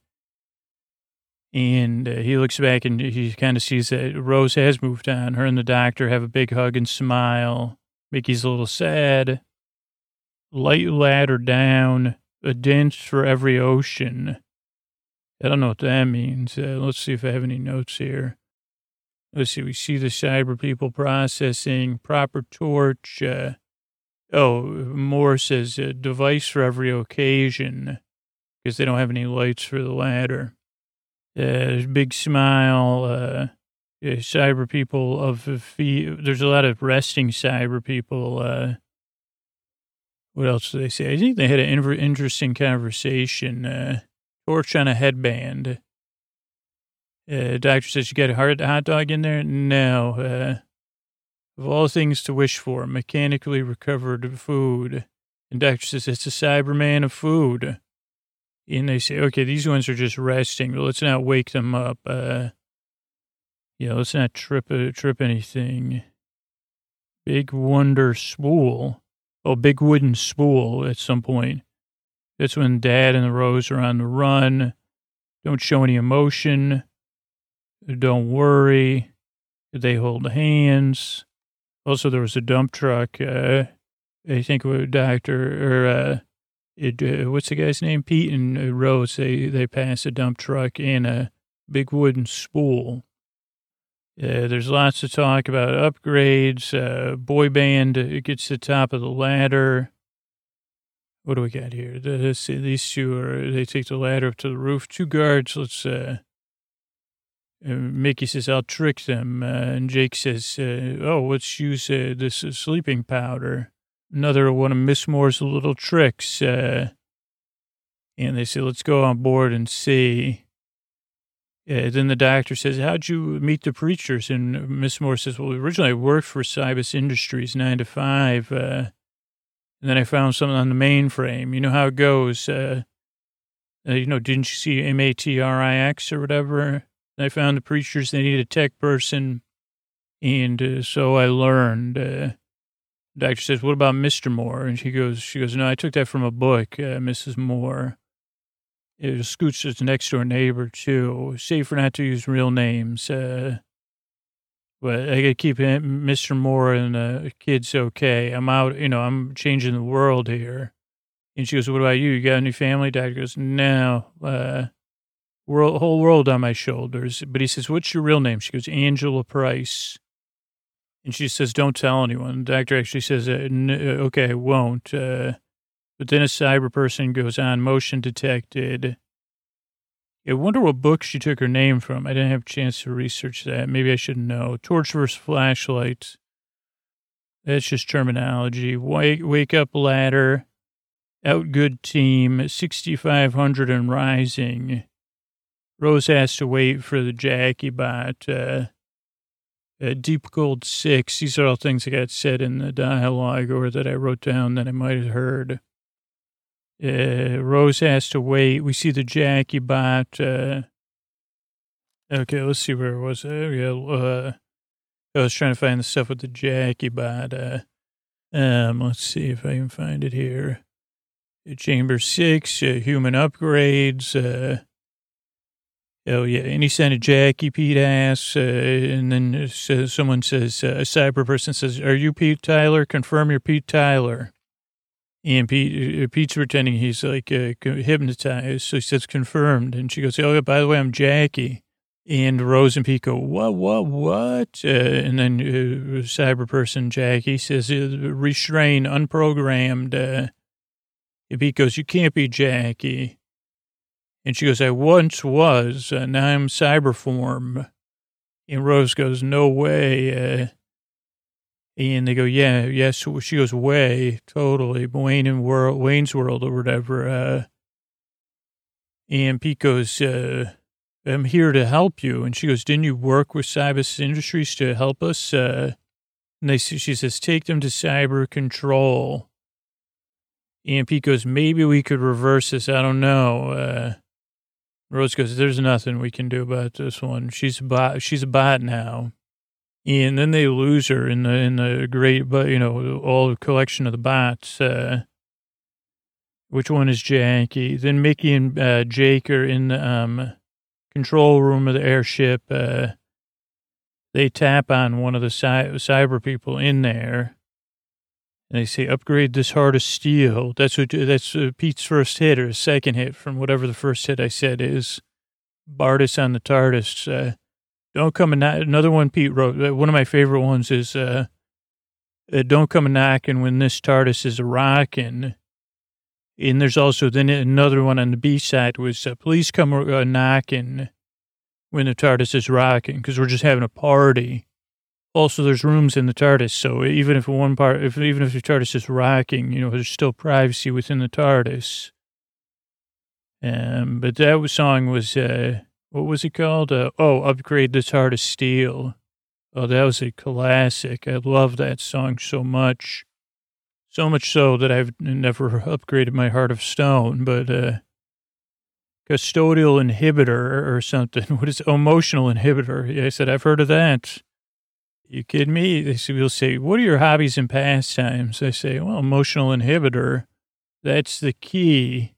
and uh, he looks back and he kind of sees that Rose has moved on. Her and the doctor have a big hug and smile. Mickey's a little sad. Light ladder down. A dent for every ocean. I don't know what that means. Uh, let's see if I have any notes here. Let's see. We see the cyber people processing, proper torch. Uh, oh, Moore says a device for every occasion because they don't have any lights for the ladder. Uh, big smile. Uh, yeah, cyber people of the feet. There's a lot of resting cyber people. Uh, what else do they say? I think they had an inver- interesting conversation. Uh, Torch on a headband. Uh, doctor says, you got a hard hot dog in there? No. Uh, of all things to wish for, mechanically recovered food. And doctor says, it's a Cyberman of food. And they say, okay, these ones are just resting. But let's not wake them up. Uh, yeah, let's not trip uh, trip anything. Big Wonder Spool. Oh, big wooden spool at some point. That's when Dad and the Rose are on the run. Don't show any emotion. Don't worry. They hold hands. Also, there was a dump truck. Uh, I think a doctor, or uh, it, uh, what's the guy's name? Pete and uh, Rose, they, they pass a dump truck and a big wooden spool. Uh, there's lots to talk about upgrades. Uh, boy band, it gets to the top of the ladder. What do we got here? This, these two are, they take the ladder up to the roof. Two guards, let's, uh, uh Mickey says, I'll trick them. Uh, and Jake says, uh, oh, let's use uh, this uh, sleeping powder. Another one of Miss Moore's little tricks. Uh, and they say, let's go on board and see. Uh, then the doctor says, how'd you meet the preachers? And Miss Moore says, well, originally I worked for Cybus Industries nine to five. Uh, And then I found something on the mainframe. You know how it goes. Uh, uh, you know, didn't you see M A T R I X or whatever? And I found the preachers. They needed a tech person. And uh, so I learned, uh, the doctor says, what about Mister Moore? And she goes, she goes, no, I took that from a book, uh, Missus Moore. It was Scooch's next door neighbor, too. Safer not to use real names. Uh, but I got to keep Mister Moore and the kids okay. I'm out, you know, I'm changing the world here. And she goes, what about you? You got any family? Doctor goes, no, uh, world, whole world on my shoulders. But he says, what's your real name? She goes, Angela Price. And she says, don't tell anyone. The doctor actually says, uh, n- okay, I won't. Uh, but then a cyber person goes on, motion detected. I wonder what book she took her name from. I didn't have a chance to research that. Maybe I should know. Torch versus flashlight. That's just terminology. Wake, wake up ladder. Out good team. sixty-five hundred and rising. Rose has to wait for the Jackie bot. Uh, uh, Deep Gold six. These are all things that got said in the dialogue or that I wrote down that I might have heard. Uh, Rose has to wait. We see the Jackie bot. Uh, okay, let's see where it was. There we go. Uh, I was trying to find the stuff with the Jackie bot. Uh, um, let's see if I can find it here. Chamber six, uh, human upgrades. Uh, oh, yeah. And he sent a Jackie Pete ass. Uh, and then uh, says, someone says, uh, a cyber person says, are you Pete Tyler? Confirm you're Pete Tyler. And Pete, uh, Pete's pretending he's like uh, hypnotized. So he says, confirmed. And she goes, oh, by the way, I'm Jackie. And Rose and Pete go, what, what, what? Uh, and then uh, cyber person Jackie says, uh, restrain, unprogrammed. Uh, and Pete goes, you can't be Jackie. And she goes, I once was. Uh, now I'm cyber form. And Rose goes, no way. Uh, And they go, yeah, yes. She goes, way, totally. Wayne and World, Wayne's World or whatever. Uh, and Pete goes, uh, I'm here to help you. And she goes, didn't you work with Cybus Industries to help us? Uh, and they, she says, take them to cyber control. And Pete goes, maybe we could reverse this. I don't know. Uh, Rose goes, there's nothing we can do about this one. She's a bot. She's a bot now. And then they lose her in the in the great, but you know, all the collection of the bots. Uh, which one is Jackie? Then Mickey and uh, Jake are in the um, control room of the airship. Uh, they tap on one of the cy- cyber people in there, and they say, "Upgrade this heart of steel." That's what that's uh, Pete's first hit or his second hit from whatever the first hit I said is. Bardis on the TARDIS. Uh, Don't come and knock. Another one Pete wrote. One of my favorite ones is, uh, uh, don't come a knocking when this TARDIS is a rockin'. And there's also then another one on the B side was, uh, please come uh, knocking when the TARDIS is rocking because we're just having a party. Also, there's rooms in the TARDIS, so even if one part, if even if the TARDIS is rocking, you know, there's still privacy within the TARDIS. Um, but that was, song was, uh, what was it called? Uh, oh, Upgrade This Heart of Steel. Oh, that was a classic. I love that song so much. So much so that I've never upgraded my Heart of Stone, but uh, custodial inhibitor or something. What is it? Oh, emotional inhibitor. Yeah, I said, I've heard of that. You kidding me? They will say, what are your hobbies and pastimes? I say, well, emotional inhibitor. That's the key.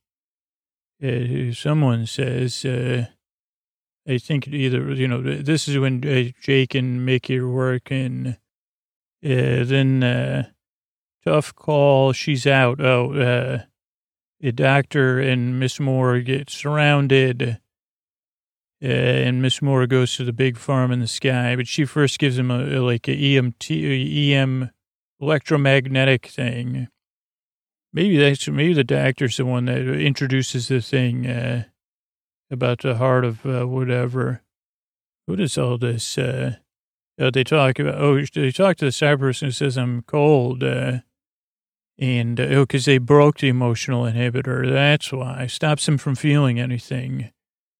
Uh, someone says... Uh, I think either, you know, this is when uh, Jake and Mickey are working. Uh, then, uh, tough call, she's out. Oh, uh, the doctor and Miss Moore get surrounded. Uh, and Miss Moore goes to the big farm in the sky. But she first gives him a, a like a E M T, E M electromagnetic thing. Maybe that's, maybe the doctor's the one that introduces the thing, uh, about the heart of uh, whatever. What is all this? Uh, uh, they talk about, oh, they talk to the cyber person who says, I'm cold. Uh, and, uh, oh, because they broke the emotional inhibitor. That's why. Stops him from feeling anything.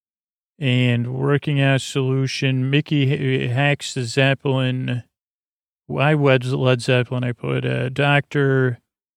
And working out a solution. Mickey hacks the Zeppelin. I wed Led Zeppelin. I put a uh, doctor.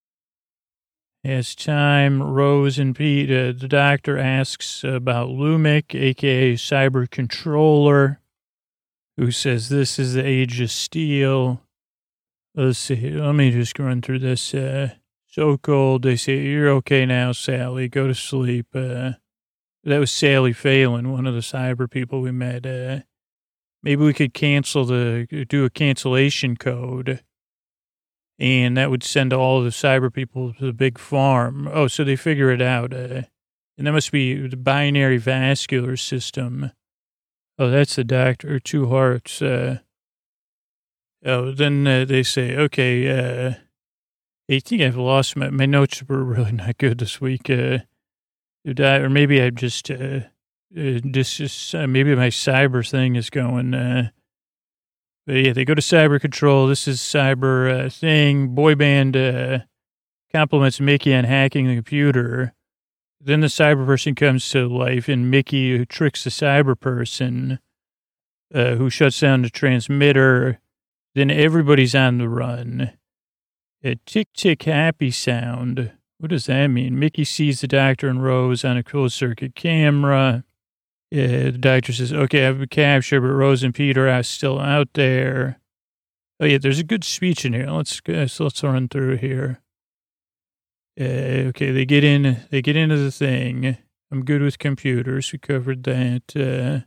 As time, Rose and Pete, uh, the doctor asks about Lumic, a k a cyber controller. who says, this is the age of steel. Let's see. Let me just run through this. Uh, so cold. They say, you're okay now, Sally. Go to sleep. Uh, that was Sally Phelan, one of the cyber people we met. Uh, maybe we could cancel the, do a cancellation code. And that would send all the cyber people to the big farm. Oh, so they figure it out. Uh, and that must be the binary vascular system. Oh, that's the doctor. Two hearts. Uh, oh, then uh, they say, okay, uh, I think I've lost my, my notes were really not good this week. Uh, or maybe I just, uh, uh, this is, uh, maybe my cyber thing is going, uh, but yeah, they go to cyber control. This is cyber uh, thing. Boy band uh, compliments Mickey on hacking the computer. Then the cyber person comes to life, and Mickey who tricks the cyber person, uh, who shuts down the transmitter. Then everybody's on the run. A tick tick happy sound. What does that mean? Mickey sees the doctor and Rose on a closed circuit camera. Yeah, the doctor says, okay, I've been captured, but Rose and Peter are still out there. Oh, yeah, there's a good speech in here. Let's so let's run through here. Uh, okay, they get in, they get into the thing. I'm good with computers. We covered that.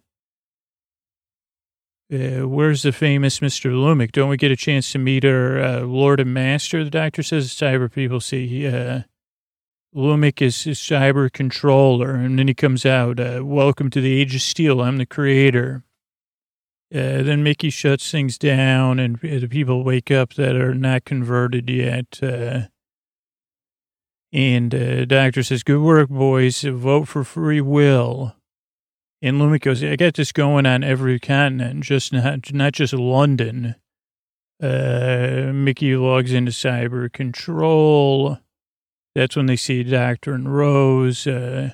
Uh, uh, where's the famous Mister Lumick? Don't we get a chance to meet our uh, Lord and Master? The doctor says cyber people see, uh, Lumick is his cyber controller, and then he comes out, uh, welcome to the Age of Steel, I'm the creator. Uh, then Mickey shuts things down, and the people wake up that are not converted yet. Uh, and uh, doctor says, good work, boys, vote for free will. And Lumick goes, I got this going on every continent, just not, not just London. Uh, Mickey logs into cyber control. That's when they see Doctor and Rose, uh,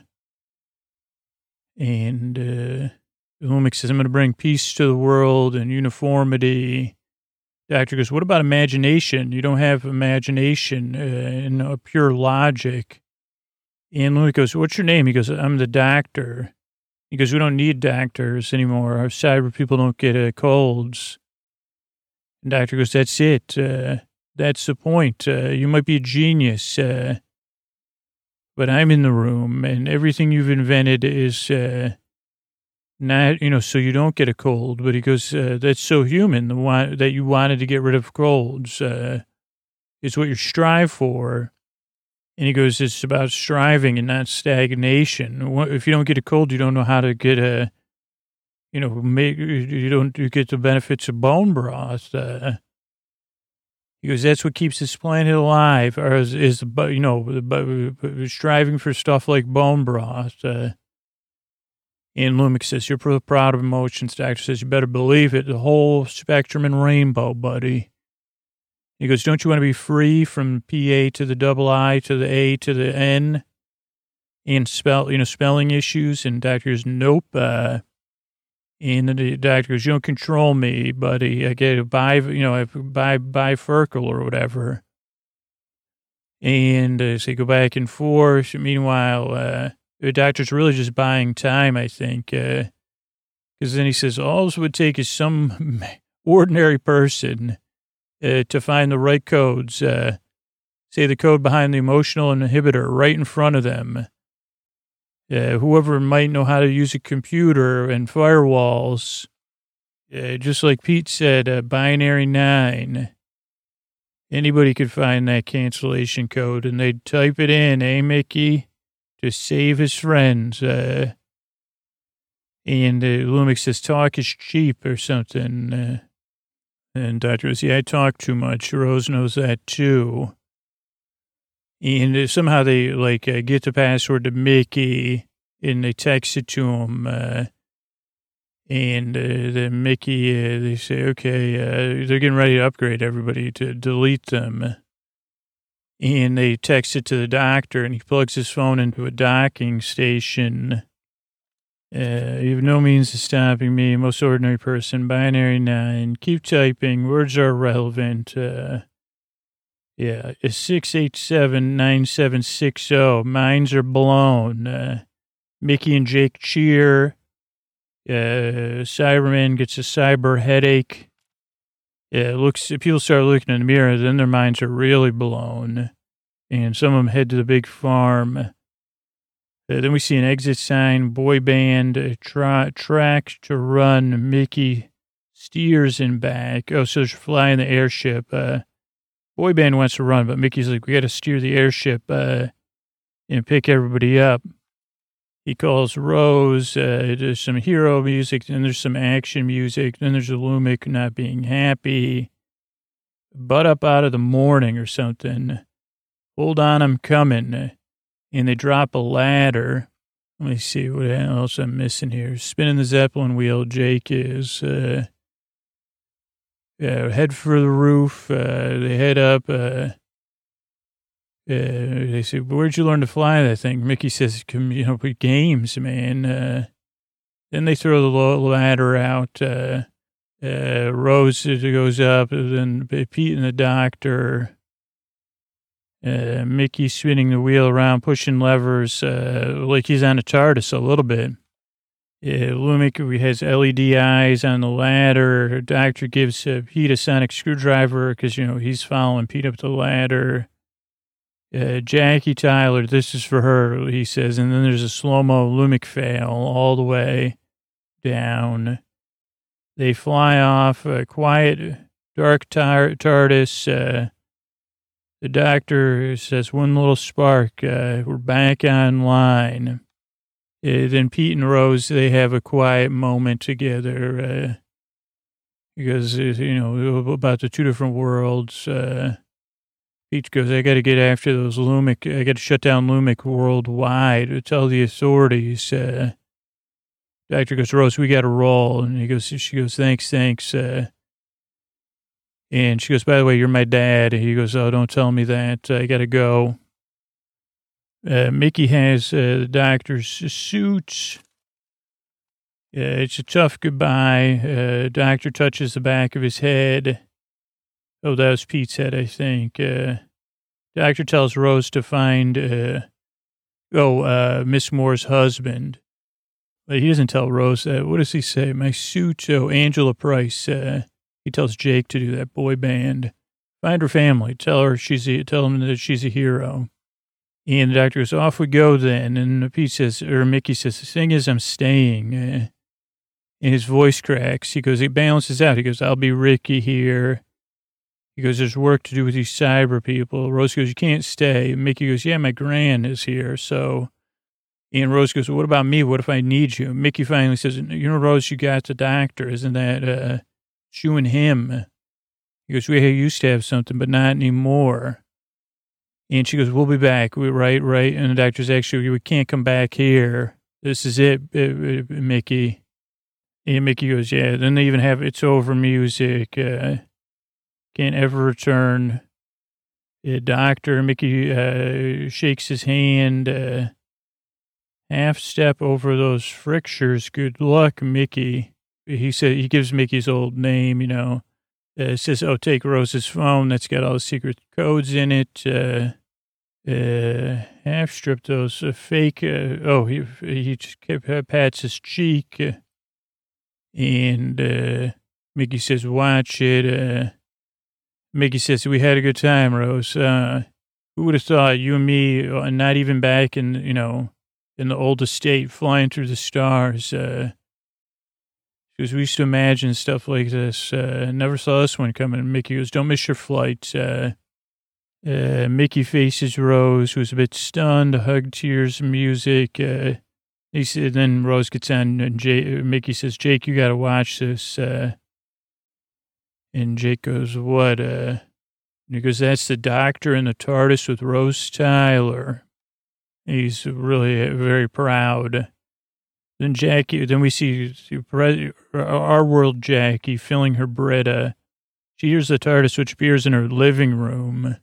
and uh, Lumick says, I'm going to bring peace to the world and uniformity. Doctor goes, what about imagination? You don't have imagination uh, and uh, pure logic. And Lumick goes, what's your name? He goes, I'm the doctor. He goes, we don't need doctors anymore. Our cyber people don't get uh, colds. And Doctor goes, that's it. Uh, that's the point. Uh, you might be a genius. Uh, But I'm in the room, and everything you've invented is uh, not, you know, so you don't get a cold. But he goes, uh, that's so human, the one, that you wanted to get rid of colds. Uh, it's what you strive for. And he goes, it's about striving and not stagnation. If you don't get a cold, you don't know how to get a, you know, make, you don't you get the benefits of bone broth. Uh, He goes, that's what keeps this planet alive, or is, is you know, the, striving for stuff like bone broth. Uh, and Lumick says, you're proud of emotions. Doctor says, you better believe it. The whole spectrum and rainbow, buddy. He goes, don't you want to be free from P A to the double I to the A to the N and spell, you know, spelling issues? And Doctor goes, nope. Uh, And the doctor goes, you don't control me, buddy. I get a buy, you know, I buy, buy Ferkel or whatever. And uh, so they go back and forth. Meanwhile, uh, the doctor's really just buying time, I think. Because uh, then he says, all it would take is some ordinary person uh, to find the right codes. Uh, say the code behind the emotional inhibitor right in front of them. Uh, whoever might know how to use a computer and firewalls, uh, just like Pete said, uh, binary nine. Anybody could find that cancellation code, and they'd type it in, eh, Mickey, to save his friends. Uh, and uh, Lumick says, talk is cheap or something. Uh, and Doctor goes, yeah, I talk too much. Rose knows that, too. And uh, somehow they, like, uh, get the password to Mickey, and they text it to him. Uh, and uh, then Mickey, uh, they say, okay, uh, they're getting ready to upgrade everybody to delete them. And they text it to the doctor, and he plugs his phone into a docking station. Uh, you have no means of stopping me, most ordinary person, binary nine. Keep typing. Words are relevant. Uh, Yeah, it's six eight seven, nine seven six zero. Minds are blown. Uh, Mickey and Jake cheer. Uh, Cyberman gets a cyber headache. It looks, people start looking in the mirror, then their minds are really blown. And some of them head to the big farm. Uh, then we see an exit sign, boy band, uh, tra- track to run, Mickey steers in back. Oh, so they're flying the airship. Uh, boy band wants to run, but Mickey's like, we got to steer the airship uh, and pick everybody up. He calls Rose. Uh, there's some hero music, then there's some action music, then there's a Lumic not being happy. Butt up out of the morning or something. Hold on, I'm coming. And they drop a ladder. Let me see what else I'm missing here. Spinning the Zeppelin wheel, Jake is. Uh, uh, head for the roof. Uh, they head up. Uh, Uh, they say, where'd you learn to fly that thing? Mickey says, you know, games, man. Uh, then they throw the ladder out. Uh, uh, Rose goes up, and then Pete and the doctor. Uh, Mickey spinning the wheel around, pushing levers, uh, like he's on a TARDIS a little bit. Uh, Lumic has L E D eyes on the ladder. Doctor gives uh, Pete a sonic screwdriver because, you know, he's following Pete up the ladder. Uh, Jackie Tyler, this is for her, he says. And then there's a slow-mo Lumic fail all the way down. They fly off, a quiet, dark tar- TARDIS. Uh, the doctor says, one little spark, uh, we're back online. Uh, then Pete and Rose, they have a quiet moment together. Uh, because, you know, about the two different worlds. Uh, Pete goes, I got to get after those Lumic. I got to shut down Lumic worldwide to tell the authorities. Uh, doctor goes, Rose, we got to roll. And he goes, she goes, thanks, thanks. Uh, and she goes, by the way, you're my dad. And he goes, oh, don't tell me that. I got to go. Uh, Mickey has uh, the doctor's suit. Uh, it's a tough goodbye. Uh, doctor touches the back of his head. Oh, that was Pete's head, I think. Uh, doctor tells Rose to find, uh, oh, uh, Miss Moore's husband. But he doesn't tell Rose that. What does he say? My suit. Oh, Angela Price. Uh, he tells Jake to do that, boy band. Find her family. Tell her she's a, tell him that she's a hero. And the doctor goes, off we go then. And Pete says, or Mickey says, the thing is, I'm staying. Uh, and his voice cracks. He goes, he balances out. He goes, I'll be Ricky here. He goes, there's work to do with these cyber people. Rose goes, you can't stay. Mickey goes, yeah, my gran is here. So, and Rose goes, well, what about me? What if I need you? Mickey finally says, you know, Rose, you got the doctor. Isn't that uh, you and him? He goes, we used to have something, but not anymore. And she goes, we'll be back. We right, right. And the doctor's actually, we can't come back here. This is it, uh, uh, Mickey. And Mickey goes, yeah. Then they even have It's Over music. Uh, Can't ever return. Uh, doctor Mickey uh, shakes his hand. Uh, half step over those frictures. Good luck, Mickey. He said he gives Mickey's old name. You know, uh, says, "Oh, take Rose's phone. That's got all the secret codes in it." Uh, uh, half strip those uh, fake. Uh, oh, he he just kept, uh, pats his cheek, uh, and uh, Mickey says, "Watch it." Uh, Mickey says, we had a good time, Rose. Uh, who would have thought you and me, uh, not even back in, you know, in the old estate, flying through the stars. Uh, because we used to imagine stuff like this. Uh, never saw this one coming. Mickey goes, don't miss your flight. Uh, uh, Mickey faces Rose, who's a bit stunned, hug, tears, music. Uh, he said, then Rose gets on, and Jay, Mickey says, Jake, you got to watch this. Uh, And Jake goes, what? Uh, and he goes, that's the doctor in the TARDIS with Rose Tyler. He's really very proud. Then Jackie, then we see our world Jackie filling her Brita. She hears the TARDIS, which appears in her living room.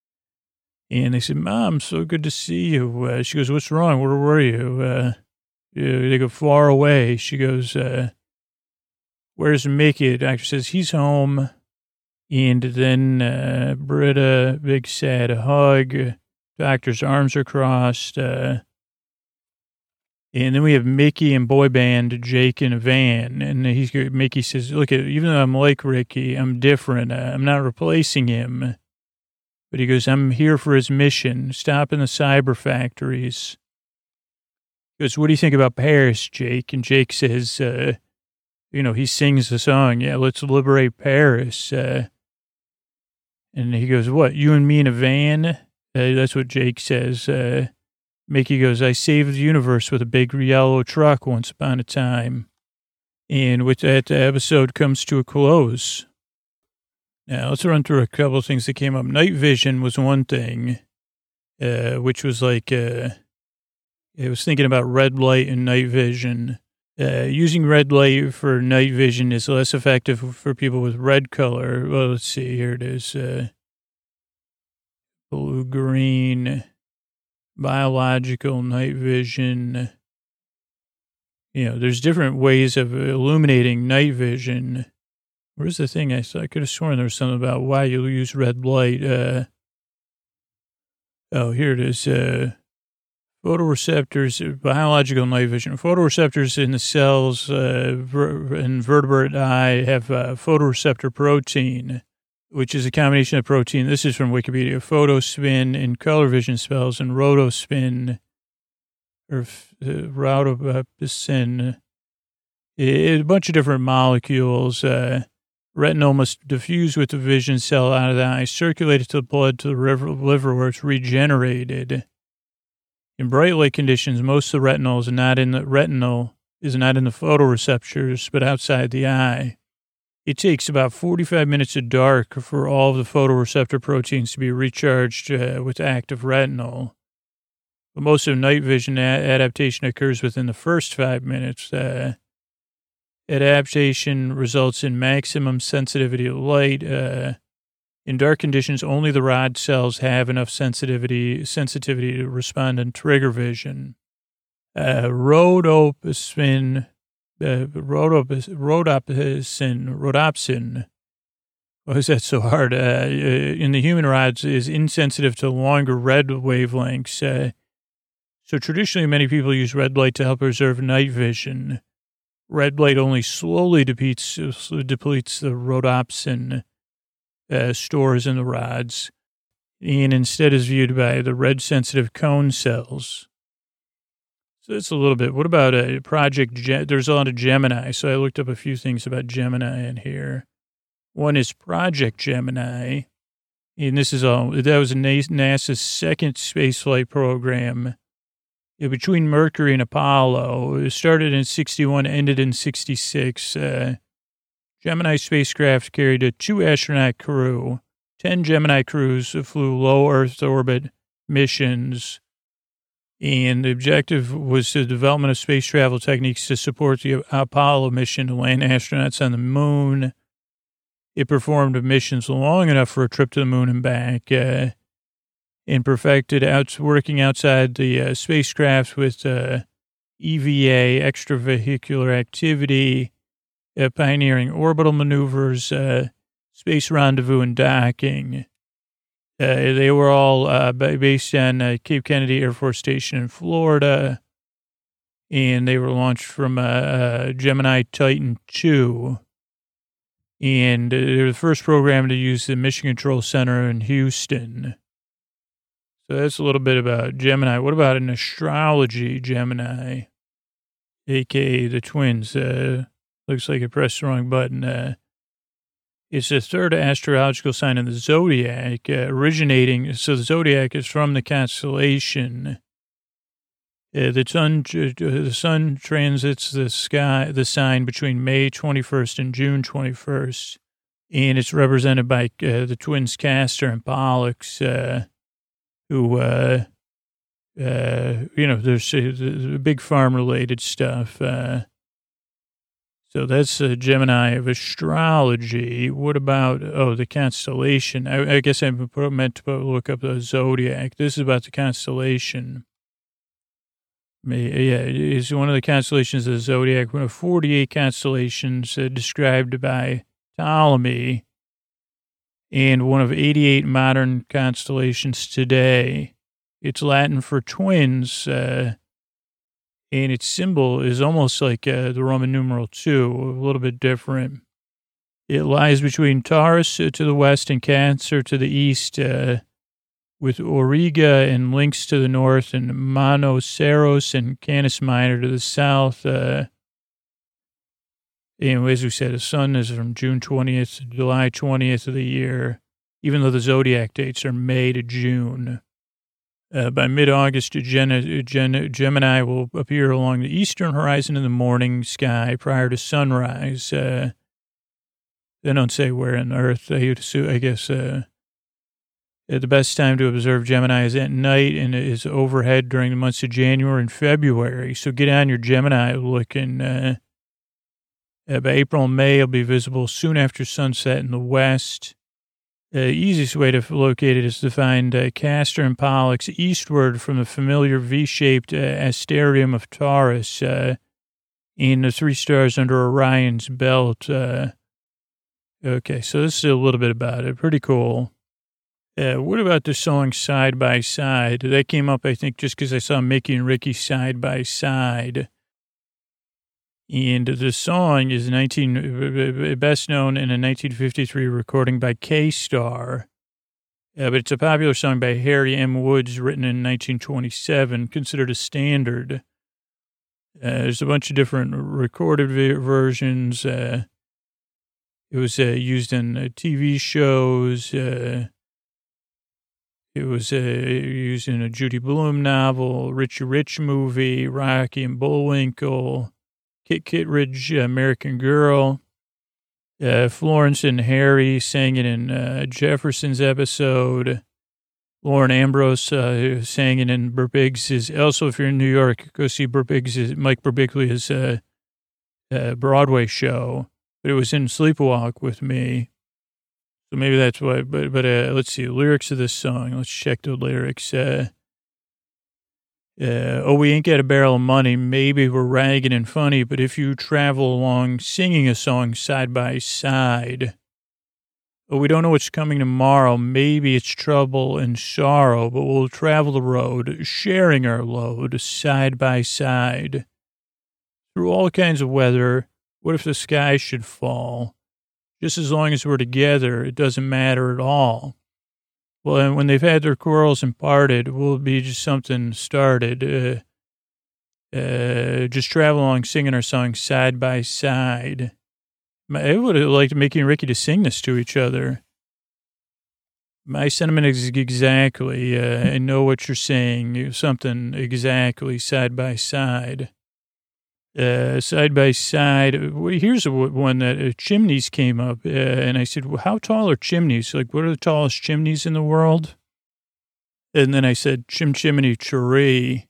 And they say, Mom, so good to see you. Uh, she goes, what's wrong? Where were you? Uh, they go, far away. She goes, uh, where's Mickey? The doctor says, he's home. And then uh, Britta, big sad hug. Doctor's arms are crossed. Uh, And then we have Mickey and boy band Jake in a van. And he's Mickey says, look, even though I'm like Ricky, I'm different. Uh, I'm not replacing him. But he goes, I'm here for his mission, stopping the cyber factories. He goes, what do you think about Paris, Jake? And Jake says, uh, you know, he sings the song, yeah, let's liberate Paris. Uh, and he goes, what, you and me in a van? Uh, that's what Jake says. Uh, Mickey goes, I saved the universe with a big yellow truck once upon a time. And with that, the episode comes to a close. Now, let's run through a couple of things that came up. Night vision was one thing, uh, which was like, uh, I was thinking about red light and night vision. Uh, using red light for night vision is less effective for people with red color. Well, let's see. Here it is. Uh, blue, green, biological night vision. You know, there's different ways of illuminating night vision. Where's the thing I saw? I could have sworn there was something about why you use red light. Uh, oh, here it is. Uh, Photoreceptors, biological night vision. Photoreceptors in the cells uh, ver- in vertebrate eye have uh, photoreceptor protein, which is a combination of protein. This is from Wikipedia. Photospin in color vision spells and rotospin, or uh, rhodopsin. A bunch of different molecules. Uh, retinol must diffuse with the vision cell out of the eye, circulate it to the blood to the liver, liver where it's regenerated. In bright light conditions, most of the retinol is not in the retinol is not in the photoreceptors, but outside the eye. It takes about forty-five minutes of dark for all of the photoreceptor proteins to be recharged uh, with active retinol. But most of night vision a- adaptation occurs within the first five minutes. Uh, adaptation results in maximum sensitivity to light. Uh, In dark conditions, only the rod cells have enough sensitivity sensitivity to respond and trigger vision. Uh, rhodopsin, uh, rhodopis, rhodopsin, rhodopsin. Why is that so hard? Uh, in the human rods is insensitive to longer red wavelengths. Uh, so traditionally, many people use red light to help preserve night vision. Red light only slowly depletes, depletes the rhodopsin Uh, stores in the rods, and instead is viewed by the red-sensitive cone cells. So that's a little bit. What about a Project Ge- There's a lot of Gemini, so I looked up a few things about Gemini in here. One is Project Gemini, and this is all, that was NASA's second spaceflight program. Between Mercury and Apollo, it started in sixty-one, ended in sixty-six. Uh, Gemini spacecraft carried a two-astronaut crew. Ten Gemini crews flew low Earth orbit missions, and the objective was the development of space travel techniques to support the Apollo mission to land astronauts on the moon. It performed missions long enough for a trip to the moon and back, uh, and perfected out, working outside the uh, spacecraft with uh, E V A, extravehicular activity, Uh, pioneering orbital maneuvers, uh, space rendezvous, and docking. Uh, they were all uh, based on uh, Cape Kennedy Air Force Station in Florida, and they were launched from uh, uh, Gemini Titan two. And uh, they were the first program to use the Mission Control Center in Houston. So that's a little bit about Gemini. What about an astrology Gemini, a k a the twins? Uh, Looks like I pressed the wrong button. Uh, it's the third astrological sign in the zodiac, uh, originating. So the zodiac is from the constellation. Uh, the sun, uh, the sun transits the sky, the sign between May twenty-first and June twenty-first, and it's represented by uh, the twins Castor and Pollux, uh, who, uh, uh, you know, there's uh, big farm-related stuff. Uh, So that's a Gemini of astrology. What about, oh, the constellation? I, I guess I meant to look up the zodiac. This is about the constellation. Yeah, it's one of the constellations of the zodiac, one of forty-eight constellations uh, described by Ptolemy, and one of eighty-eight modern constellations today. It's Latin for twins, uh, and its symbol is almost like uh, the Roman numeral two, a little bit different. It lies between Taurus to the west and Cancer to the east, uh, with Auriga and Lynx to the north, and Monoceros and Canis Minor to the south. Uh, and as we said, the sun is from June twentieth to July twentieth of the year, even though the zodiac dates are May to June. Uh, by mid-August, Gen- Gen- Gemini will appear along the eastern horizon in the morning sky prior to sunrise. Uh, they don't say where on Earth. I, I guess uh, the best time to observe Gemini is at night, and it is overhead during the months of January and February. So get on your Gemini look, and uh, uh, by April and May, it'll be visible soon after sunset in the west. The uh, easiest way to locate it is to find uh, Castor and Pollux eastward from the familiar V-shaped uh, Asterium of Taurus uh, and the three stars under Orion's belt. Uh, okay, so this is a little bit about it. Pretty cool. Uh, what about the song Side by Side? That came up, I think, just because I saw Mickey and Ricky Side by Side. And the song is nineteen best known in a nineteen fifty-three recording by K-Star. Uh, but it's a popular song by Harry M. Woods, written in nineteen twenty-seven, considered a standard. Uh, there's a bunch of different recorded v- versions. Uh, it was uh, used in uh, T V shows. Uh, it was uh, used in a Judy Blume novel, Richie Rich movie, Rocky and Bullwinkle, Kit Kittredge, American Girl. Uh, Florence and Harry sang it in uh, Jefferson's episode. Lauren Ambrose uh, sang it in Birbiggs'. Also, if you're in New York, go see Birbiggs', Mike Birbiglia's uh, uh, Broadway show. But it was in Sleepwalk with Me. So maybe that's why. But, but uh, let's see, lyrics of this song. Let's check the lyrics. Uh, Uh, oh, we ain't got a barrel of money. Maybe we're ragged and funny, but if you travel along singing a song side by side. Oh, we don't know what's coming tomorrow. Maybe it's trouble and sorrow, but we'll travel the road, sharing our load side by side. Through all kinds of weather, what if the sky should fall? Just as long as we're together, it doesn't matter at all. Well, and when they've had their quarrels and parted, will be just something started. Uh, uh, just travel along singing our song side by side. I would have liked Mickey and Ricky to sing this to each other. My sentiment is exactly, uh, I know what you're saying, something exactly side by side. Uh, side by side. Here's a, one that uh, chimneys came up, uh, and I said, well, how tall are chimneys? Like, what are the tallest chimneys in the world? And then I said, Chim Chimney Tree.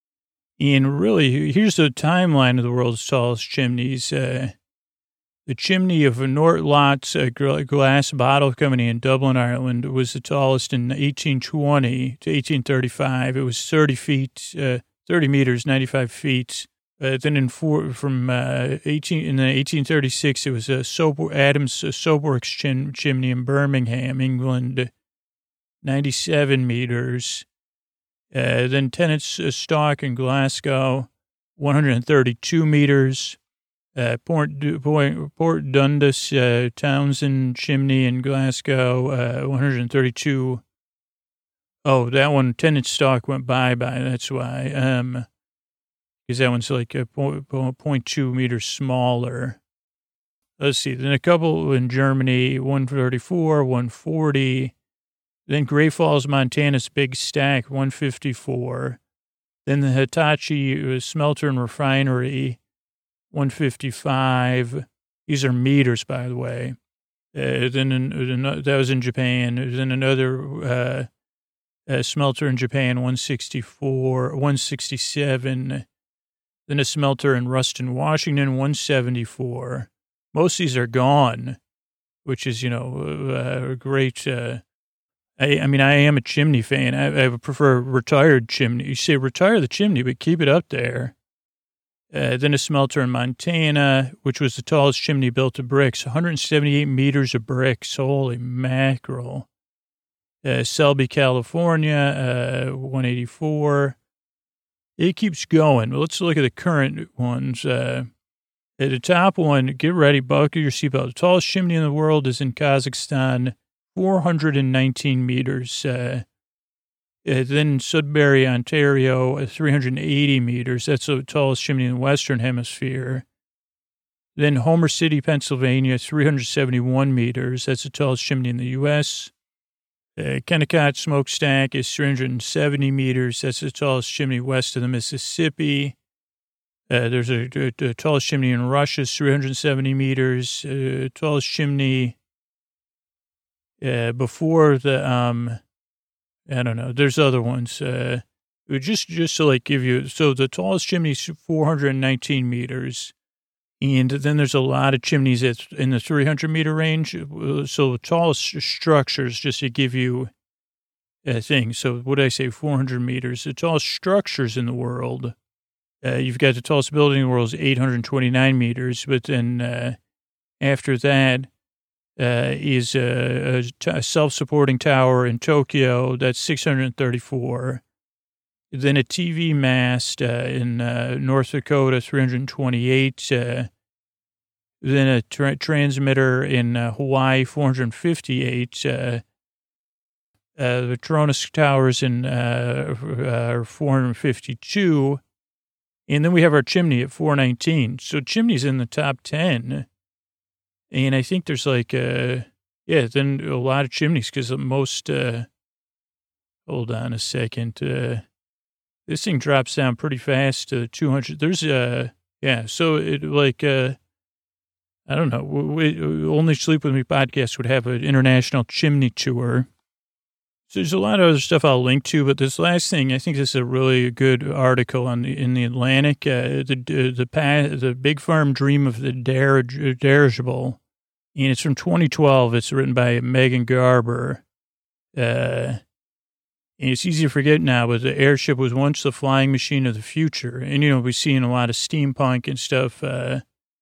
And really, here's the timeline of the world's tallest chimneys. Uh, the chimney of Nortlott's uh, Glass Bottle Company in Dublin, Ireland, was the tallest in eighteen twenty to eighteen thirty-five. It was thirty feet, uh, thirty meters, ninety-five feet. Uh, then in four, from uh, eighteen in eighteen thirty-six, it was a Sober, Adams uh, Soberworks chim, chimney in Birmingham, England, ninety-seven meters. Uh, then Tennant's uh, Stalk in Glasgow, one hundred thirty-two meters. Uh, Port, Port, Port Dundas uh, Townsend chimney in Glasgow, uh, one hundred thirty-two. Oh, that one, Tennant's Stalk went by by. That's why. Um. Because that one's like a point, point two meters smaller. Let's see. Then a couple in Germany, one thirty-four, one forty. Then Great Falls, Montana's Big Stack, one fifty-four. Then the Hitachi Smelter and Refinery, one fifty-five. These are meters, by the way. Uh, then in, that was in Japan. Then another uh, uh, smelter in Japan, one sixty-four, one sixty-seven. Then a smelter in Ruston, Washington, one seventy-four. Most of these are gone, which is, you know, uh, a great. Uh, I, I mean, I am a chimney fan. I, I prefer retired chimney. You say retire the chimney, but keep it up there. Uh, then a smelter in Montana, which was the tallest chimney built of bricks, one hundred seventy-eight meters of bricks. Holy mackerel. Uh, Selby, California, uh, one eighty-four. it keeps going. Let's look at the current ones. Uh, at the top one, get ready, buckle your seatbelt. The tallest chimney in the world is in Kazakhstan, four hundred nineteen meters. Uh, uh, then Sudbury, Ontario, three hundred eighty meters. That's the tallest chimney in the Western Hemisphere. Then Homer City, Pennsylvania, three hundred seventy-one meters. That's the tallest chimney in the U S Uh, Kennecott Smokestack is three hundred seventy meters. That's the tallest chimney west of the Mississippi. Uh, there's a, a, a tallest chimney in Russia, is three hundred seventy meters. Uh, tallest chimney uh, before the, um, I don't know, there's other ones. Uh, just, just to like give you, so the tallest chimney is four hundred nineteen meters. And then there's a lot of chimneys that's in the three hundred meter range. So the tallest structures, just to give you a thing. So what did I say? four hundred meters. The tallest structures in the world. Uh, you've got the tallest building in the world is eight hundred twenty-nine meters. But then uh, after that uh, is a, a, t- a self-supporting tower in Tokyo. That's six hundred thirty-four. Then a T V mast uh, in uh, North Dakota, three hundred twenty-eight. Uh, then a tra- transmitter in uh, Hawaii, four hundred fifty-eight. Uh, uh, the Tronos Towers in uh, uh, four hundred fifty-two. And then we have our chimney at four nineteen. So chimney's in the top ten. And I think there's like, uh, yeah, then a lot of chimneys because most, uh, hold on a second, uh, this thing drops down pretty fast to two hundred. There's uh yeah, so it like uh I don't know. We, we, Only Sleep With Me podcast would have an international chimney tour. So there's a lot of other stuff I'll link to, but this last thing, I think this is a really good article on the, in the Atlantic. Uh, the the the, the Big Farm Dream of the Dirigible, and it's from twenty twelve. It's written by Megan Garber. Uh. And it's easy to forget now, but the airship was once the flying machine of the future. And, you know, we've seen a lot of steampunk and stuff. Uh,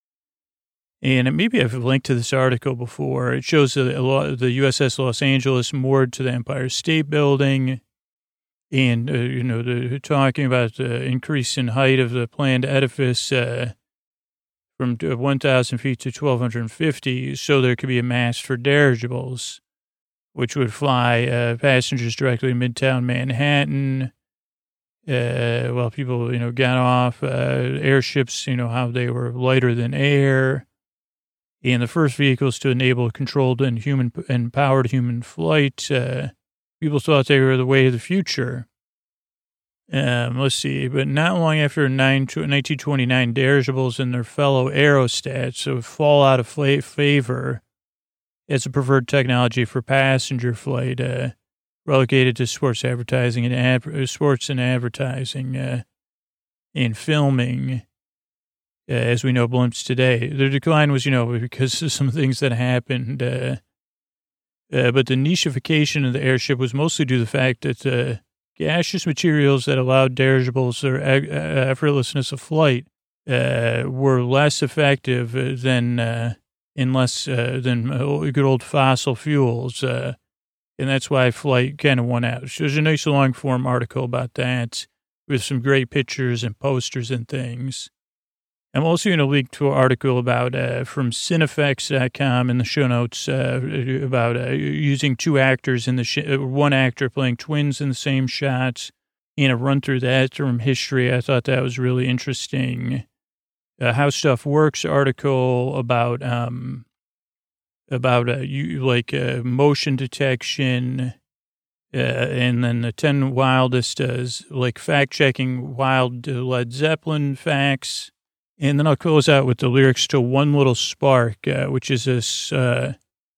and maybe I've linked to this article before. It shows the, a lot, the U S S Los Angeles moored to the Empire State Building. And, uh, you know, the, talking about the increase in height of the planned edifice uh, from one thousand feet to twelve fifty. So there could be a mast for dirigibles, which would fly uh, passengers directly to Midtown Manhattan. Uh, while people, you know, got off uh, airships, you know, how they were lighter than air. And the first vehicles to enable controlled and human and powered human flight. Uh, people thought they were the way of the future. Um, let's see, but not long after nineteen twenty-nine, dirigibles and their fellow aerostats would fall out of favor as a preferred technology for passenger flight, uh, relegated to sports advertising and ad- sports and advertising uh, and filming, uh, as we know blimps today. The decline was, you know, because of some things that happened. Uh, uh, but the nichification of the airship was mostly due to the fact that the gaseous materials that allowed dirigibles or ag- uh, effortlessness of flight uh, were less effective than uh, in less uh, than good old fossil fuels. Uh, and that's why flight kind of won out. So there's a nice long form article about that with some great pictures and posters and things. I'm also going to link to an article about uh, from Cinefex dot com in the show notes uh, about uh, using two actors in the sh- one actor playing twins in the same shots, and a run through that from history. I thought that was really interesting. Uh, How Stuff Works article about um about uh, you like uh, motion detection, uh, and then the ten wildest uh, like fact checking wild Led Zeppelin facts, and then I'll close out with the lyrics to "One Little Spark," uh, which is this. Uh,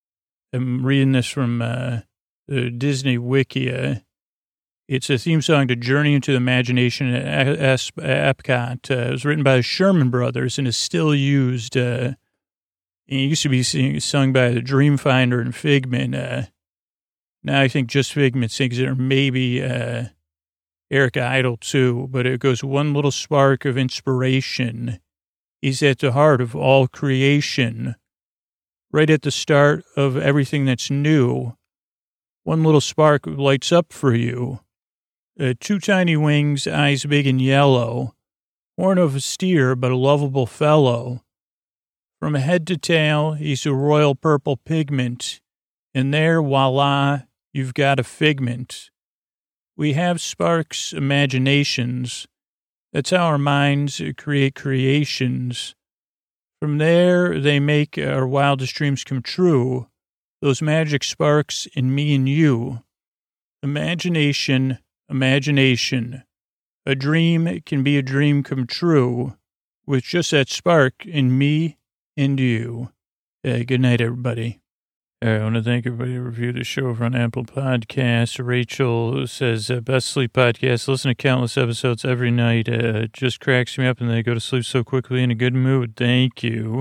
I'm reading this from uh, the Disney Wikia. It's a theme song to Journey into the Imagination at Epcot. Uh, it was written by the Sherman Brothers and is still used. Uh, it used to be sing, sung by the Dreamfinder and Figment. Uh, now I think just Figment sings it, or maybe uh, Eric Idle too. But it goes, one little spark of inspiration is at the heart of all creation. Right at the start of everything that's new, one little spark lights up for you. Uh, two tiny wings, eyes big and yellow. Horn of a steer, but a lovable fellow. From head to tail, he's a royal purple pigment. And there, voila, you've got a figment. We have sparks, imaginations. That's how our minds create creations. From there, they make our wildest dreams come true. Those magic sparks in me and you. Imagination, imagination. A dream can be a dream come true with just that spark in me and you. Uh, good night, everybody. I want to thank everybody who reviewed the show over on Apple Podcasts. Rachel says, uh, best sleep podcast. Listen to countless episodes every night. Uh, it just cracks me up and they go to sleep so quickly in a good mood. Thank you.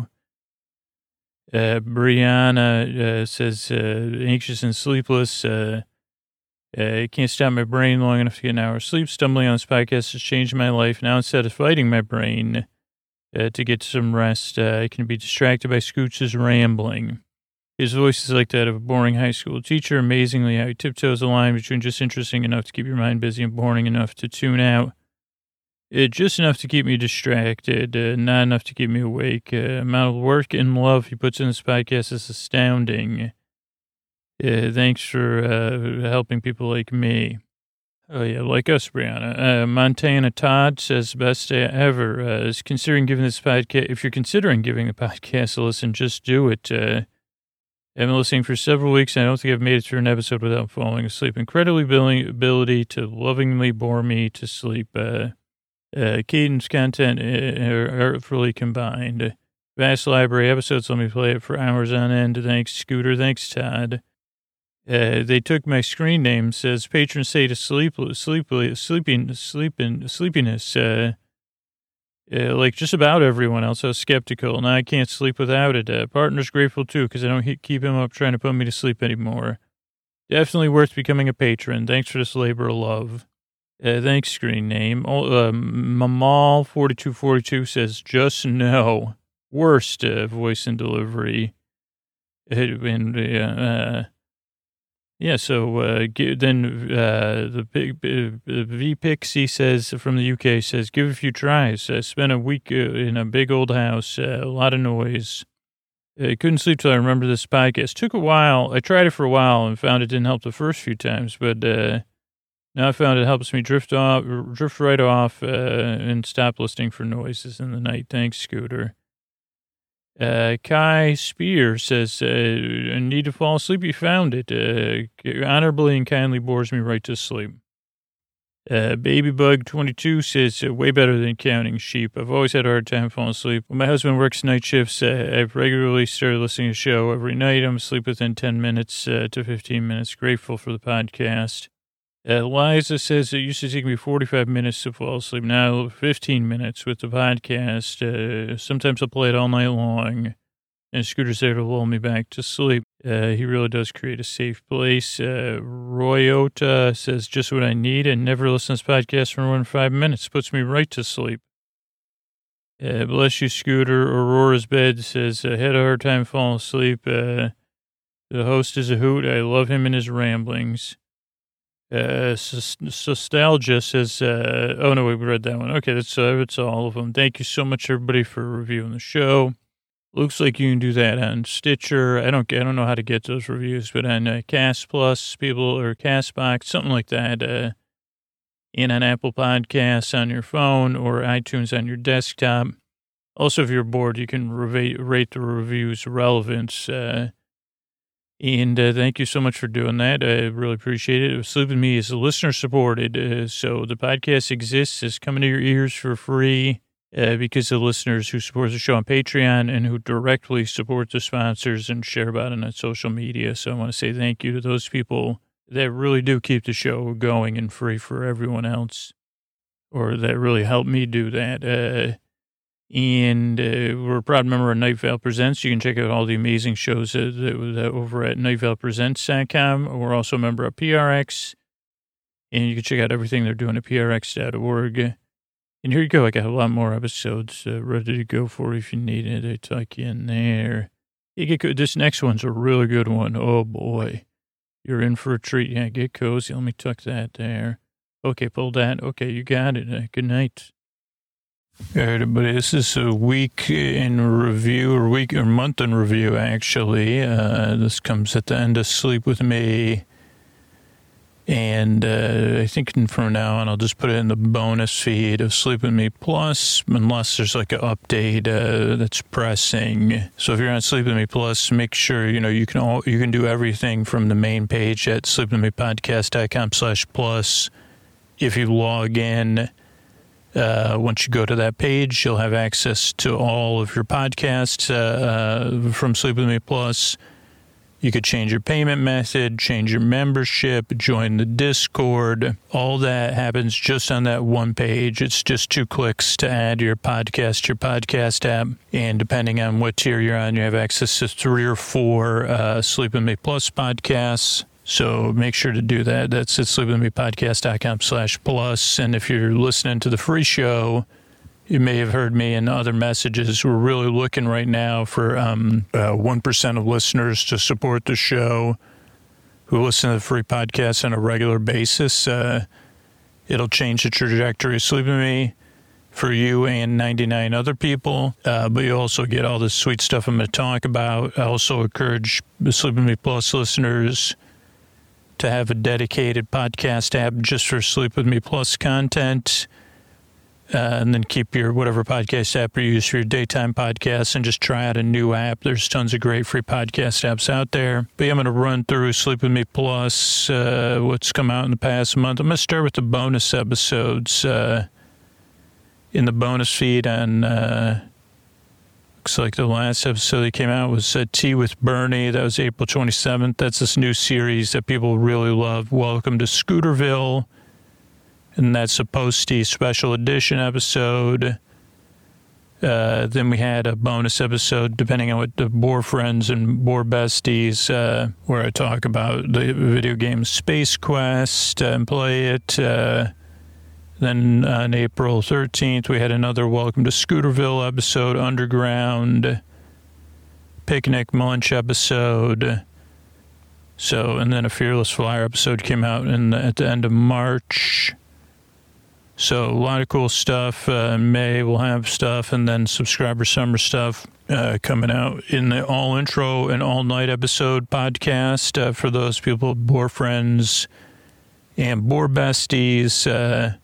Uh, Brianna uh, says, uh, anxious and sleepless. Uh, I can't stop my brain long enough to get an hour of sleep. Stumbling on this podcast has changed my life. Now, instead of fighting my brain uh, to get some rest, uh, I can be distracted by Scooch's rambling. His voice is like that of a boring high school teacher. Amazingly, how he tiptoes the line between just interesting enough to keep your mind busy and boring enough to tune out. Uh, just enough to keep me distracted, uh, not enough to keep me awake. Uh, amount of work and love he puts in this podcast is astounding. Uh, thanks for uh, helping people like me. Oh, yeah, like us, Brianna. Uh, Montana Todd says, best day ever. Uh, is considering giving this podcast, if you're considering giving the podcast a listen, just do it. Uh, I've been listening for several weeks, and I don't think I've made it through an episode without falling asleep. Incredibly billing ability to lovingly bore me to sleep. Uh, uh, cadence, content are artfully combined. Vast library episodes, let me play it for hours on end. Thanks, Scooter. Thanks, Todd. Uh, they took my screen name, says patron say to sleep, sleep, sleeping, sleeping, sleepiness. Uh, Uh, like just about everyone else, I was skeptical. Now I can't sleep without it. Uh, partner's grateful, too, because I don't he- keep him up trying to put me to sleep anymore. Definitely worth becoming a patron. Thanks for this labor of love. Uh, thanks, screen name. Oh, uh, Mamal forty-two forty-two says, just no. Worst uh, voice and delivery. Uh, and, uh, uh, Yeah, so uh, then uh, the big uh, V Pixie says from the U K says, give it a few tries. I spent a week uh, in a big old house, uh, a lot of noise. I couldn't sleep till I remember this podcast. Took a while. I tried it for a while and found it didn't help the first few times, but uh, now I found it helps me drift off, drift right off, uh, and stop listening for noises in the night. Thanks, Scooter. Uh, Kai Spear says, uh, I need to fall asleep. You found it. Uh, honorably and kindly bores me right to sleep. Uh, Babybug twenty-two says, uh, way better than counting sheep. I've always had a hard time falling asleep. When my husband works night shifts, uh, I've regularly started listening to the show every night. I'm asleep within ten minutes uh, to fifteen minutes. Grateful for the podcast. Uh, Liza says it used to take me forty-five minutes to fall asleep. Now fifteen minutes with the podcast. Uh, sometimes I'll play it all night long. And Scooter's there to lull me back to sleep. Uh, he really does create a safe place. Uh, Royota says just what I need and never listen to this podcast for more than five minutes. Puts me right to sleep. Uh, bless you, Scooter. Aurora's bed says I had a hard time falling asleep. Uh, the host is a hoot. I love him and his ramblings. Uh, Nostalgia says, uh, oh no, we read that one. Okay, that's, uh, that's all of them. Thank you so much, everybody, for reviewing the show. Looks like you can do that on Stitcher. I don't, I don't know how to get those reviews, but on uh, Cast Plus, people, or Castbox, something like that, uh, and on Apple Podcasts on your phone or iTunes on your desktop. Also, if you're bored, you can rate, rate the reviews relevance, uh, And uh, thank you so much for doing that. I really appreciate it. Sleep With Me is listener supported. Uh, so the podcast exists. It's coming to your ears for free uh, because of listeners who support the show on Patreon and who directly support the sponsors and share about it on social media. So I want to say thank you to those people that really do keep the show going and free for everyone else, or that really help me do that. Uh, And uh, we're a proud member of Night Vale Presents. You can check out all the amazing shows uh, that, that over at night vale presents dot com. We're also a member of P R X, and you can check out everything they're doing at P R X dot org. And here you go. I got a lot more episodes uh, ready to go for you if you need it. I tuck you in there. You get, this next one's a really good one. Oh, boy. You're in for a treat. Yeah, get cozy. Let me tuck that there. Okay, pull that. Okay, you got it. Uh, good night. All right, everybody, this is a week in review, or week or month in review, actually. Uh, this comes at the end of Sleep With Me. And uh, I think from now on, I'll just put it in the bonus feed of Sleep With Me Plus, unless there's like an update uh, that's pressing. So if you're on Sleep With Me Plus, make sure, you know, you can all, you can do everything from the main page at sleepwithmepodcast.com slash plus. If you log in, uh, once you go to that page, you'll have access to all of your podcasts uh, uh, from Sleep With Me Plus. You could change your payment method, change your membership, join the Discord. All that happens just on that one page. It's just two clicks to add your podcast to your podcast app. And depending on what tier you're on, you have access to three or four uh, Sleep With Me Plus podcasts. So make sure to do that. That's at sleepwithmepodcast.com slash plus. And if you're listening to the free show, you may have heard me in other messages. We're really looking right now for um, uh, one percent of listeners to support the show who listen to the free podcast on a regular basis. Uh, it'll change the trajectory of Sleep With Me for you and ninety-nine other people. Uh, but you also get all this sweet stuff I'm going to talk about. I also encourage the Sleep With Me Plus listeners to have a dedicated podcast app just for Sleep With Me Plus content. Uh, and then keep your whatever podcast app you use for your daytime podcasts and just try out a new app. There's tons of great free podcast apps out there. But yeah, I'm going to run through Sleep With Me Plus, uh, what's come out in the past month. I'm going to start with the bonus episodes. Uh, in the bonus feed on, uh, looks like the last episode that came out was uh, Tea with Bernie. That was April twenty-seventh. That's this new series that people really love. Welcome to Scooterville. And that's a Posty special edition episode. Uh, then we had a bonus episode, depending on what the Boar Friends and Boar Besties, uh, where I talk about the video game Space Quest uh, and play it. Uh, then on April thirteenth, we had another Welcome to Scooterville episode, Underground, Picnic Munch episode. So, and then a Fearless Flyer episode came out in the, at the end of March. So a lot of cool stuff. Uh, in May we'll have stuff, and then subscriber summer stuff uh, coming out in the all intro and all night episode podcast uh, for those people, Boar Friends and Boar Besties. Uh,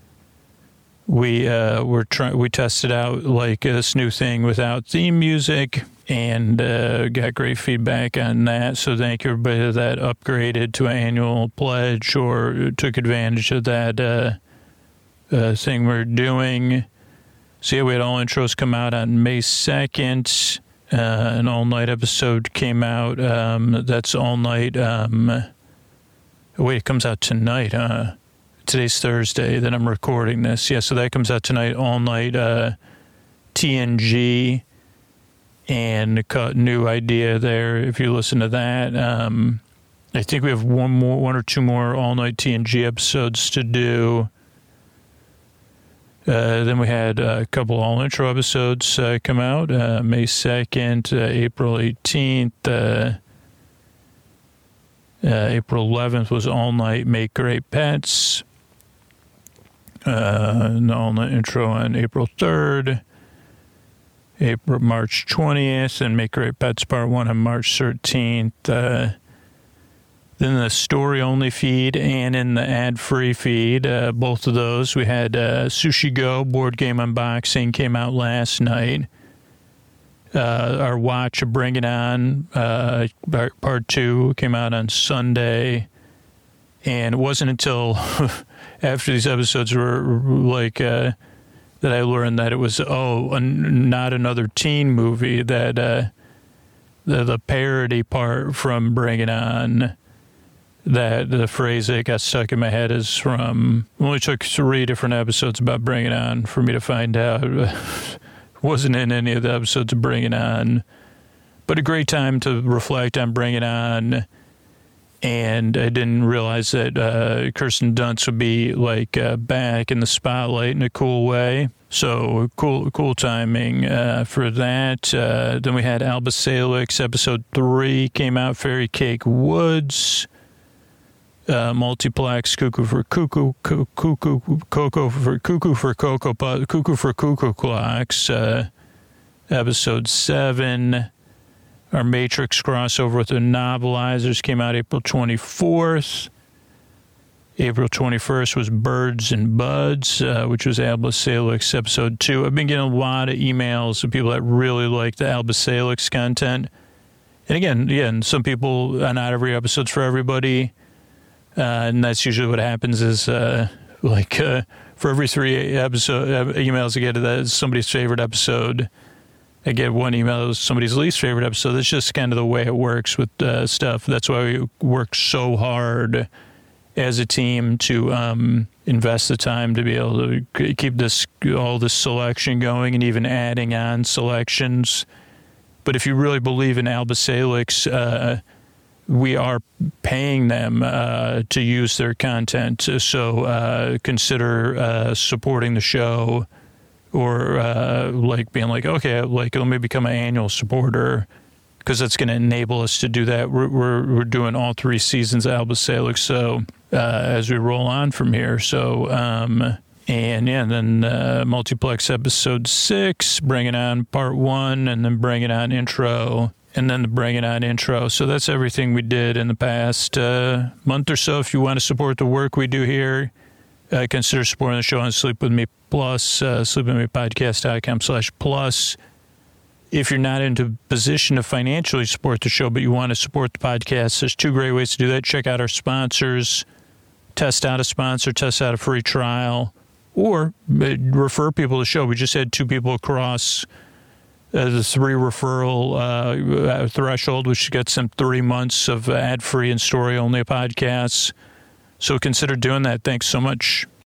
we uh, were trying. We tested out like this new thing without theme music, and uh, got great feedback on that. So thank you everybody that upgraded to an annual pledge or took advantage of that. Uh, Uh, thing we're doing. So yeah, we had all intros come out on May second. Uh, an all-night episode came out. Um, that's all-night. Um, wait, it comes out tonight. Uh, today's Thursday that I'm recording this. Yeah, so that comes out tonight, all-night uh, T N G. And a new idea there if you listen to that. Um, I think we have one more, one or two more all-night T N G episodes to do. Uh, then we had a couple all-intro episodes uh, come out, uh, May second, uh, April eighteenth. Uh, uh, April eleventh was all-night Make Great Pets. Uh, an all-night intro on April third. April, March twentieth, and Make Great Pets Part one on March thirteenth. Uh, Then the story-only feed and in the ad-free feed, uh, both of those. We had uh, Sushi Go board game unboxing came out last night. Uh, our watch of Bring It On, uh, part two, came out on Sunday. And it wasn't until after these episodes were like uh, that I learned that it was, oh, an, not another teen movie, that uh, the, the parody part from Bring It On. That the phrase that got stuck in my head is from, it only took three different episodes about Bring It On for me to find out. It wasn't in any of the episodes of Bring It On. But a great time to reflect on Bring It On. And I didn't realize that uh, Kirsten Dunst would be like uh, back in the spotlight in a cool way. So cool, cool timing uh, for that. Uh, then we had Alba Salix, episode three came out, Fairy Cake Woods. uh, Multiplex, Cuckoo for Cuckoo, Cuckoo, Cocoa for Cuckoo for Cocoa, Cuckoo for Cuckoo Clocks, uh, episode seven. Our Matrix crossover with the Novelizers came out April twenty-fourth. April twenty-first was Birds and Buds, uh, which was Alba Salix episode two. I've been getting a lot of emails of people that really like the Alba Salix content. And again, yeah, and some people, uh, not every episode's for everybody. Uh, and that's usually what happens is, uh, like, uh, for every three episode uh, emails I get, that's somebody's favorite episode. I get one email that was somebody's least favorite episode. That's just kind of the way it works with uh, stuff. That's why we work so hard as a team to um, invest the time to be able to keep this all this selection going and even adding on selections. But if you really believe in Alba Salix, uh, we are paying them uh, to use their content. So uh, consider uh, supporting the show. Or uh, like being like, okay, like let me become an annual supporter, because that's going to enable us to do that. We're, we're we're doing all three seasons of Alba Salix, so uh, as we roll on from here. So um, and yeah, and then uh, Multiplex episode six, bringing on part one, and then bringing on intro, and then the bringing on intro. So that's everything we did in the past uh, month or so. If you want to support the work we do here, Uh, consider supporting the show on Sleep With Me Plus, uh, sleepwithmepodcast.com slash plus. If you're not into a position to financially support the show, but you want to support the podcast, there's two great ways to do that. Check out our sponsors, test out a sponsor, test out a free trial, or uh, refer people to the show. We just had two people across uh, the three referral uh, threshold, which gets them three months of ad-free and story-only podcasts. So consider doing that. Thanks so much.